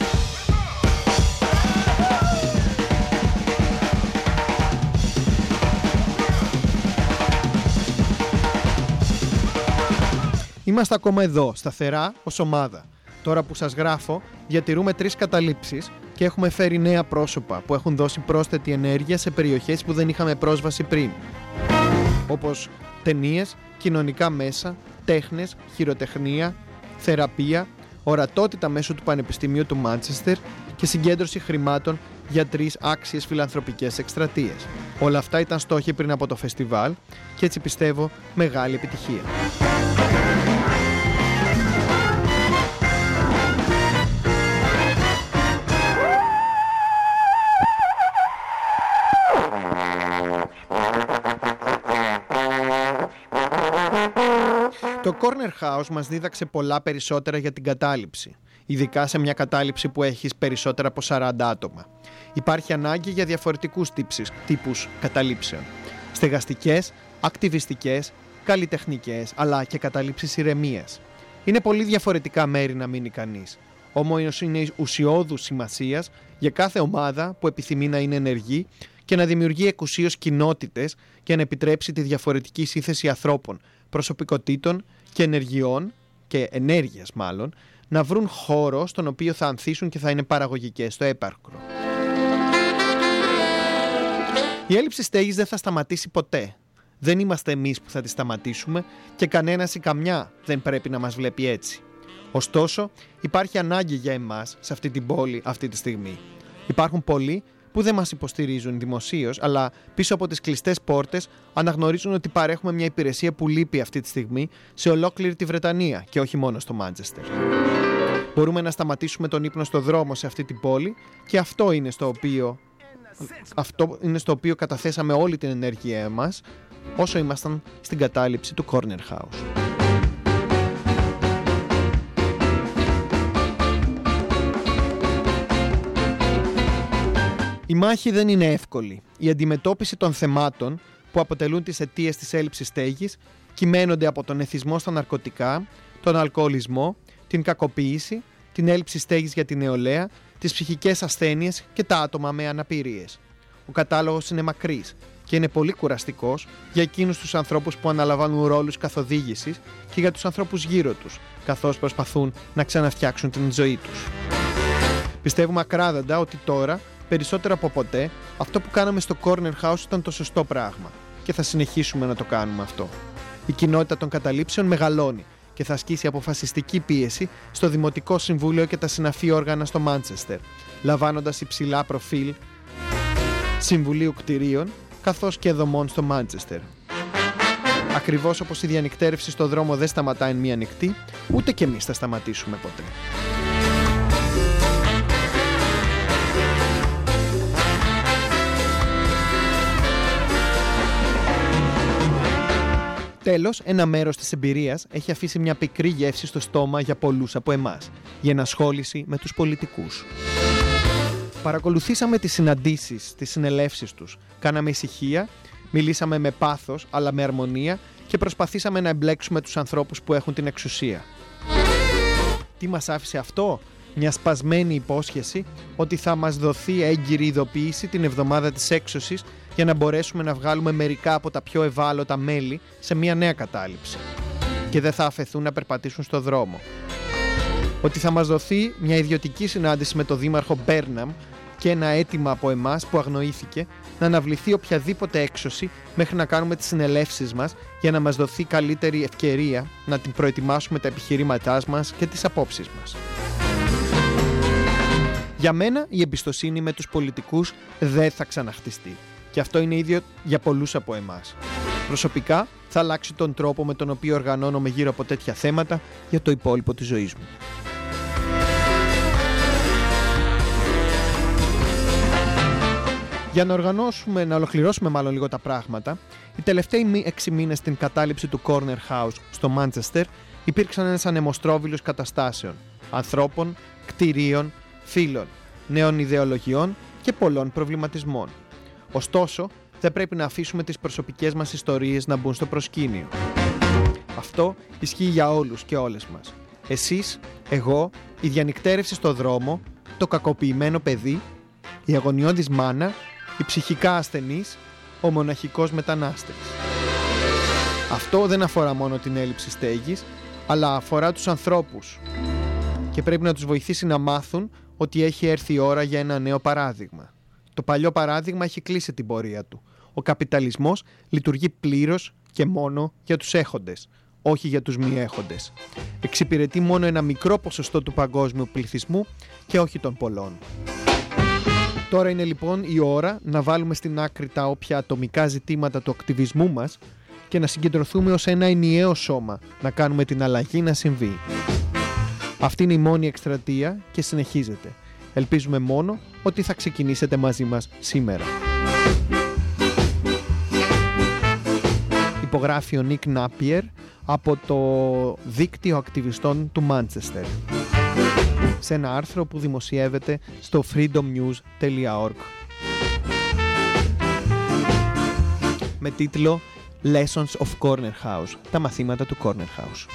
Είμαστε ακόμα εδώ, σταθερά ως ομάδα. Τώρα που σας γράφω, διατηρούμε 3 καταλήψεις και έχουμε φέρει νέα πρόσωπα που έχουν δώσει πρόσθετη ενέργεια σε περιοχές που δεν είχαμε πρόσβαση πριν. Όπως ταινίες, κοινωνικά μέσα, τέχνες, χειροτεχνία, θεραπεία, ορατότητα μέσω του Πανεπιστημίου του Μάντσεστερ και συγκέντρωση χρημάτων για 3 άξιες φιλανθρωπικές εκστρατείες. Όλα αυτά ήταν στόχοι πριν από το φεστιβάλ και έτσι πιστεύω μεγάλη επιτυχία. Το Corner House μας δίδαξε πολλά περισσότερα για την κατάληψη, ειδικά σε μια κατάληψη που έχεις περισσότερα από 40 άτομα. Υπάρχει ανάγκη για διαφορετικούς τύπους καταλήψεων, στεγαστικές, ακτιβιστικές, καλλιτεχνικές αλλά και καταλήψεις ηρεμίας. Είναι πολύ διαφορετικά μέρη να μείνει κανείς. Όμως είναι ουσιώδους σημασίας για κάθε ομάδα που επιθυμεί να είναι ενεργή και να δημιουργεί εκουσίως κοινότητες και να επιτρέψει τη διαφορετική σύνθεση ανθρώπων, προσωπικότητων και ενεργειών και ενέργειας μάλλον, να βρουν χώρο στον οποίο θα ανθίσουν και θα είναι παραγωγικές στο έπαρκρο. Η έλλειψη στέγης δεν θα σταματήσει ποτέ. Δεν είμαστε εμείς που θα τη σταματήσουμε και κανένας ή καμιά δεν πρέπει να μας βλέπει έτσι. Ωστόσο, υπάρχει ανάγκη για εμάς σε αυτή την πόλη αυτή τη στιγμή. Υπάρχουν πολλοί που δεν μας υποστηρίζουν δημοσίως, αλλά πίσω από τις κλειστές πόρτες αναγνωρίζουν ότι παρέχουμε μια υπηρεσία που λείπει αυτή τη στιγμή σε ολόκληρη τη Βρετανία και όχι μόνο στο Μάντσεστερ. Μπορούμε να σταματήσουμε τον ύπνο στο δρόμο σε αυτή την πόλη και αυτό είναι στο οποίο καταθέσαμε όλη την ενέργειά μας όσο ήμασταν στην κατάληψη του Corner House. Η μάχη δεν είναι εύκολη. Η αντιμετώπιση των θεμάτων που αποτελούν τις αιτίες της έλλειψης στέγης κυμαίνονται από τον εθισμό στα ναρκωτικά, τον αλκοολισμό, την κακοποίηση, την έλλειψη στέγης για την νεολαία, τις ψυχικές ασθένειες και τα άτομα με αναπηρίες. Ο κατάλογος είναι μακρύς και είναι πολύ κουραστικός για εκείνους τους ανθρώπους που αναλαμβάνουν ρόλους καθοδήγησης και για τους ανθρώπους γύρω τους, καθώς προσπαθούν να ξαναφτιάξουν την ζωή τους. Πιστεύουμε ακράδαντα ότι τώρα, περισσότερο από ποτέ, αυτό που κάναμε στο Corner House ήταν το σωστό πράγμα και θα συνεχίσουμε να το κάνουμε αυτό. Η κοινότητα των καταλήψεων μεγαλώνει και θα ασκήσει αποφασιστική πίεση στο Δημοτικό Συμβούλιο και τα συναφή όργανα στο Μάντσεστερ, λαμβάνοντας υψηλά προφίλ Συμβουλίου Κτηρίων καθώς και δομών στο Μάντσεστερ. Ακριβώς όπως η διανυκτέρευση στο δρόμο δεν σταματάει εν μία νυχτή, ούτε κι εμείς θα σταματήσουμε ποτέ. Τέλος, ένα μέρος της εμπειρίας έχει αφήσει μια πικρή γεύση στο στόμα για πολλούς από εμάς, για ενασχόληση με τους πολιτικούς. Παρακολουθήσαμε τις συναντήσεις, τις συνελεύσεις τους, κάναμε ησυχία, μιλήσαμε με πάθος αλλά με αρμονία και προσπαθήσαμε να εμπλέξουμε τους ανθρώπους που έχουν την εξουσία. Τι μας άφησε αυτό? Μια σπασμένη υπόσχεση ότι θα μας δοθεί έγκυρη ειδοποίηση την εβδομάδα της έξωσης για να μπορέσουμε να βγάλουμε μερικά από τα πιο ευάλωτα μέλη σε μια νέα κατάληψη και δεν θα αφεθούν να περπατήσουν στο δρόμο. Ότι θα μας δοθεί μια ιδιωτική συνάντηση με τον Δήμαρχο Μπέρναμ και ένα αίτημα από εμάς που αγνοήθηκε να αναβληθεί οποιαδήποτε έξωση μέχρι να κάνουμε τις συνελεύσεις μας για να μας δοθεί καλύτερη ευκαιρία να την προετοιμάσουμε τα επιχειρήματά μας και τις απόψεις μας. Για μένα η εμπιστοσύνη με τους πολιτικούς δεν θα ξαναχτιστεί και αυτό είναι ίδιο για πολλούς από εμάς. Προσωπικά θα αλλάξει τον τρόπο με τον οποίο οργανώνομαι γύρω από τέτοια θέματα για το υπόλοιπο της ζωής μου. Για να ολοκληρώσουμε μάλλον λίγο τα πράγματα, οι τελευταίοι 6 μήνες στην κατάληψη του Corner House στο Μάντσεστερ υπήρξαν ένας ανεμοστρόβιλος καταστάσεων, ανθρώπων, κτηρίων, φίλων, νέων ιδεολογιών και πολλών προβληματισμών. Ωστόσο, δεν πρέπει να αφήσουμε τις προσωπικές μας ιστορίες να μπουν στο προσκήνιο. Αυτό ισχύει για όλους και όλες μας. Εσείς, εγώ, η διανυκτέρευση στο δρόμο, το κακοποιημένο παιδί, η αγωνιώδης μάνα, η ψυχικά ασθενής, ο μοναχικός μετανάστης. Αυτό δεν αφορά μόνο την έλλειψη στέγης, αλλά αφορά τους ανθρώπους και πρέπει να τους βοηθήσει να μάθουν ότι έχει έρθει η ώρα για ένα νέο παράδειγμα. Το παλιό παράδειγμα έχει κλείσει την πορεία του. Ο καπιταλισμός λειτουργεί πλήρως και μόνο για τους έχοντες, όχι για τους μη έχοντες. Εξυπηρετεί μόνο ένα μικρό ποσοστό του παγκόσμιου πληθυσμού και όχι των πολλών. Τώρα είναι λοιπόν η ώρα να βάλουμε στην άκρη τα όποια ατομικά ζητήματα του ακτιβισμού μας και να συγκεντρωθούμε ως ένα ενιαίο σώμα, να κάνουμε την αλλαγή να συμβεί. Αυτή είναι η μόνη εκστρατεία και συνεχίζεται. Ελπίζουμε μόνο ότι θα ξεκινήσετε μαζί μας σήμερα. Υπογράφει ο Νίκ Νάπιερ από το δίκτυο ακτιβιστών του Μάντσεστερ σε ένα άρθρο που δημοσιεύεται στο freedomnews.org με τίτλο Lessons of Corner House, τα μαθήματα του Corner House.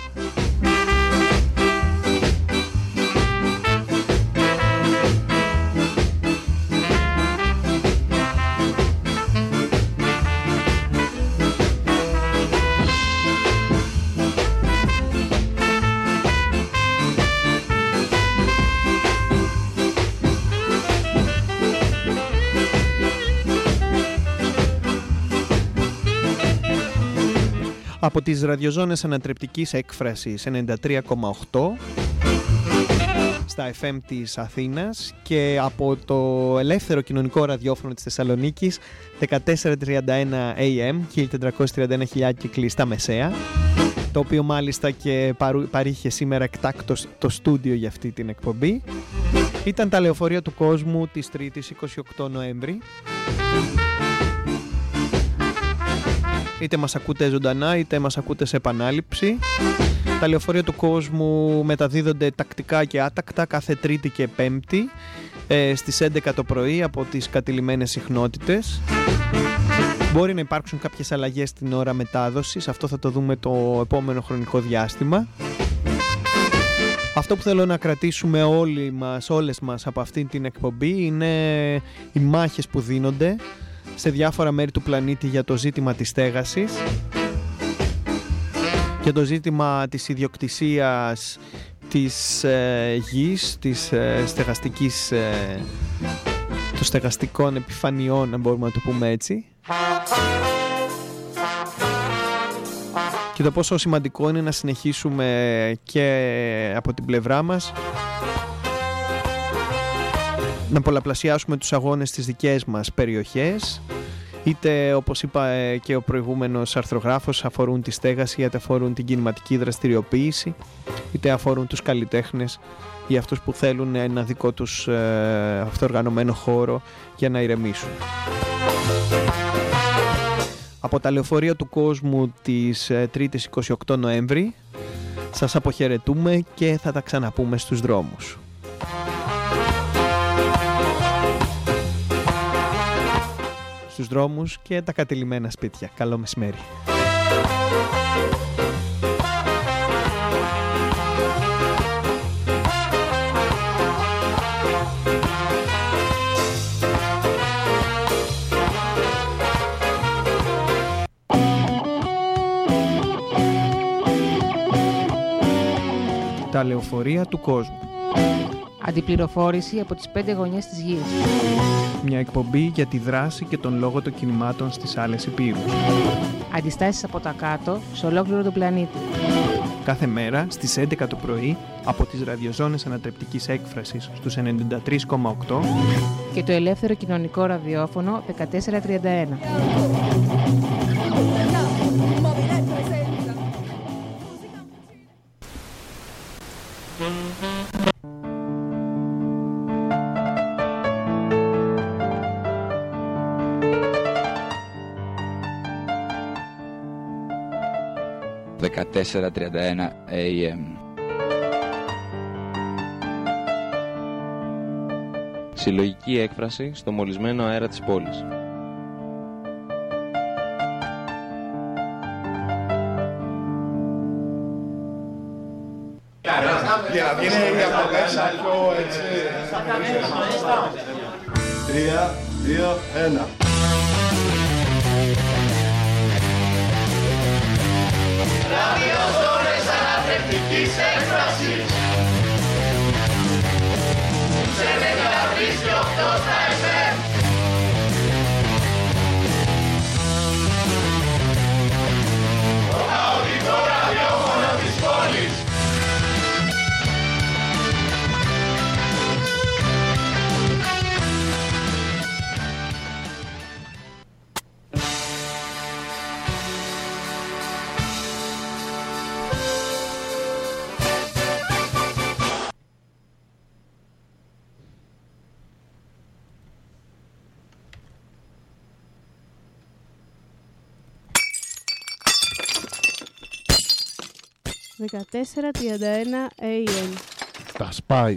Από τις ραδιοζώνες ανατρεπτικής έκφρασης 93,8 στα FM της Αθήνας και από το ελεύθερο κοινωνικό ραδιόφωνο της Θεσσαλονίκης 1431 AM, 1431 χιλιάκυκλοι στα μεσαία, το οποίο μάλιστα και παρήχε σήμερα εκτάκτος το στούντιο για αυτή την εκπομπή. Ήταν τα λεωφορεία του κόσμου της 3ης 28 Νοέμβρη. Είτε μας ακούτε ζωντανά είτε μας ακούτε σε επανάληψη. Τα λεωφορεία του κόσμου μεταδίδονται τακτικά και άτακτα κάθε Τρίτη και Πέμπτη στις 11 το πρωί από τις κατηλημμένες συχνότητες. Μπορεί να υπάρξουν κάποιες αλλαγές στην ώρα μετάδοσης, αυτό θα το δούμε το επόμενο χρονικό διάστημα. Αυτό που θέλω να κρατήσουμε όλες μας από αυτή την εκπομπή είναι οι μάχες που δίνονται σε διάφορα μέρη του πλανήτη για το ζήτημα της στέγασης και το ζήτημα της ιδιοκτησίας της γης, της στεγαστικής, των στεγαστικών επιφανειών, αν μπορούμε να το πούμε έτσι, και το πόσο σημαντικό είναι να συνεχίσουμε και από την πλευρά μας να πολλαπλασιάσουμε τους αγώνες στις δικές μας περιοχές, είτε όπως είπα και ο προηγούμενος αρθρογράφος αφορούν τη στέγαση, είτε αφορούν την κινηματική δραστηριοποίηση, είτε αφορούν τους καλλιτέχνες ή αυτούς που θέλουν ένα δικό τους αυτοοργανωμένο χώρο για να ηρεμήσουν. Από τα λεωφορεία του κόσμου της 3ης 28 Νοέμβρη σας αποχαιρετούμε και θα τα ξαναπούμε στους δρόμους. Στους δρόμους και τα κατηλημμένα σπίτια. Καλό μεσημέρι. Τα λεωφορεία του κόσμου. Αντιπληροφόρηση από τις 5 γωνιές της γης. Μια εκπομπή για τη δράση και τον λόγο των κινημάτων στις άλλες υπήρους. Αντιστάσεις από τα κάτω σε ολόκληρο τον πλανήτη. Κάθε μέρα στις 11 το πρωί από τις ραδιοζώνες ανατρεπτικής έκφρασης στους 93,8 και το ελεύθερο κοινωνικό ραδιόφωνο 1431. 1431 AM. Συλλογική έκφραση στο μολυσμένο αέρα της πόλης. Για να βγαίνει από μέσα πιο έτσι. 3, 2, 1. Ραδιοζώνες ανατρεπτικής έκφρασης. Σε 93 και 8 στα FM. Το χαοτικό ραδιόφωνο της πόλης. «1431 AM». Τα σπάει.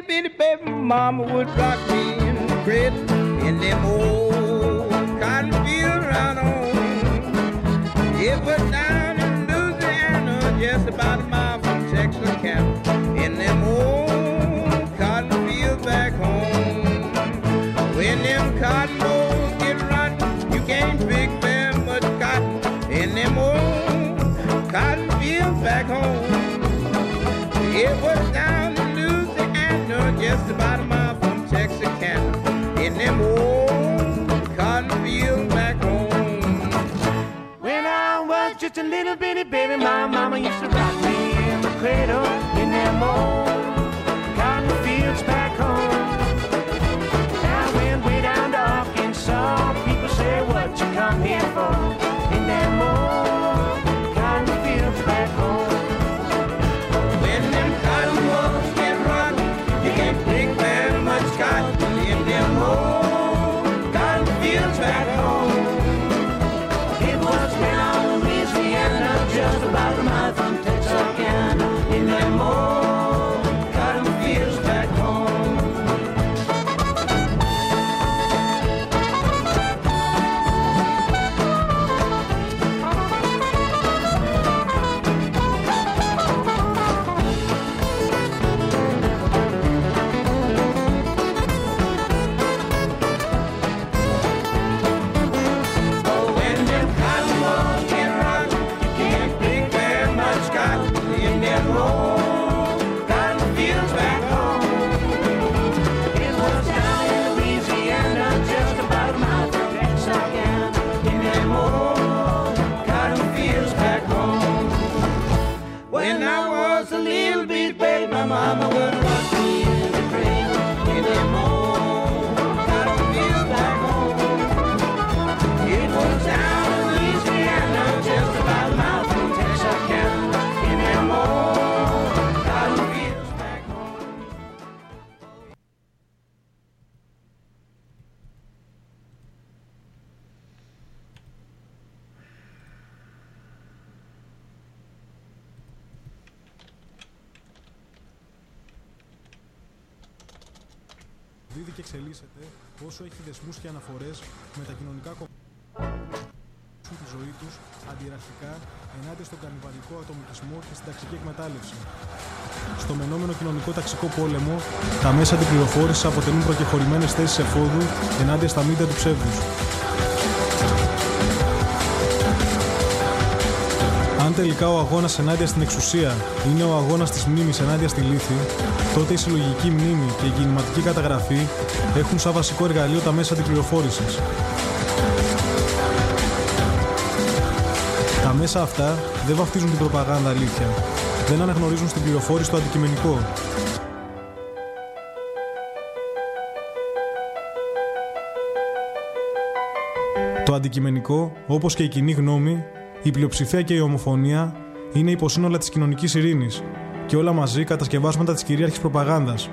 bitty baby mama would rock me in the cradle in them old cotton fields around home. It was down in Louisiana, just about a mile from Texarkana, in them old cotton fields back home. When them cotton bolls get rotten, you can't pick very much cotton in them old cotton fields back home. It was down in Louisiana, just about a mile from Texarkana, in them old cotton fields back home. When I was just a little bitty baby, my mama used to rock me in the cradle, in them old cotton fields back home. I went way down to Arkansas, people say, what you come here for? In them old cotton fields back home. When them cotton walls get rotten, you can't pick very much cotton in them old cotton fields back home. It was down in Louisiana, just about a mile from Texarkana, in them old cotton fields back home. Mama would rock me in the cradle, in them old cotton fields back home. It was down in Louisiana, just about a mile from Texarkana, in them old cotton fields back home. Δίδει και εξελίσσεται όσο έχει δεσμούς και αναφορές με τα κοινωνικά κομμάτια τη ζωή τους αντιεραρχικά ενάντια στον κανιβαλικό ατομικισμό και στην ταξική εκμετάλλευση. Στο μενόμενο κοινωνικό ταξικό πόλεμο, τα μέσα αντιπληροφόρησης αποτελούν προκεχωρημένες θέσεις εφόδου ενάντια στα μύδια του ψεύδους. Αν τελικά ο αγώνας ενάντια στην εξουσία είναι ο αγώνας της μνήμης ενάντια στη λύθη, τότε η συλλογική μνήμη και η κινηματική καταγραφή έχουν σαν βασικό εργαλείο τα μέσα αντιπληροφόρησης. Τα μέσα αυτά δεν βαφτίζουν την προπαγάνδα αλήθεια, δεν αναγνωρίζουν στην πληροφόρηση το αντικειμενικό. Το αντικειμενικό, όπως και η κοινή γνώμη, η πλειοψηφία και η ομοφωνία είναι υποσύνολα της κοινωνικής ειρήνης και όλα μαζί κατασκευάσματα της κυρίαρχης προπαγάνδας.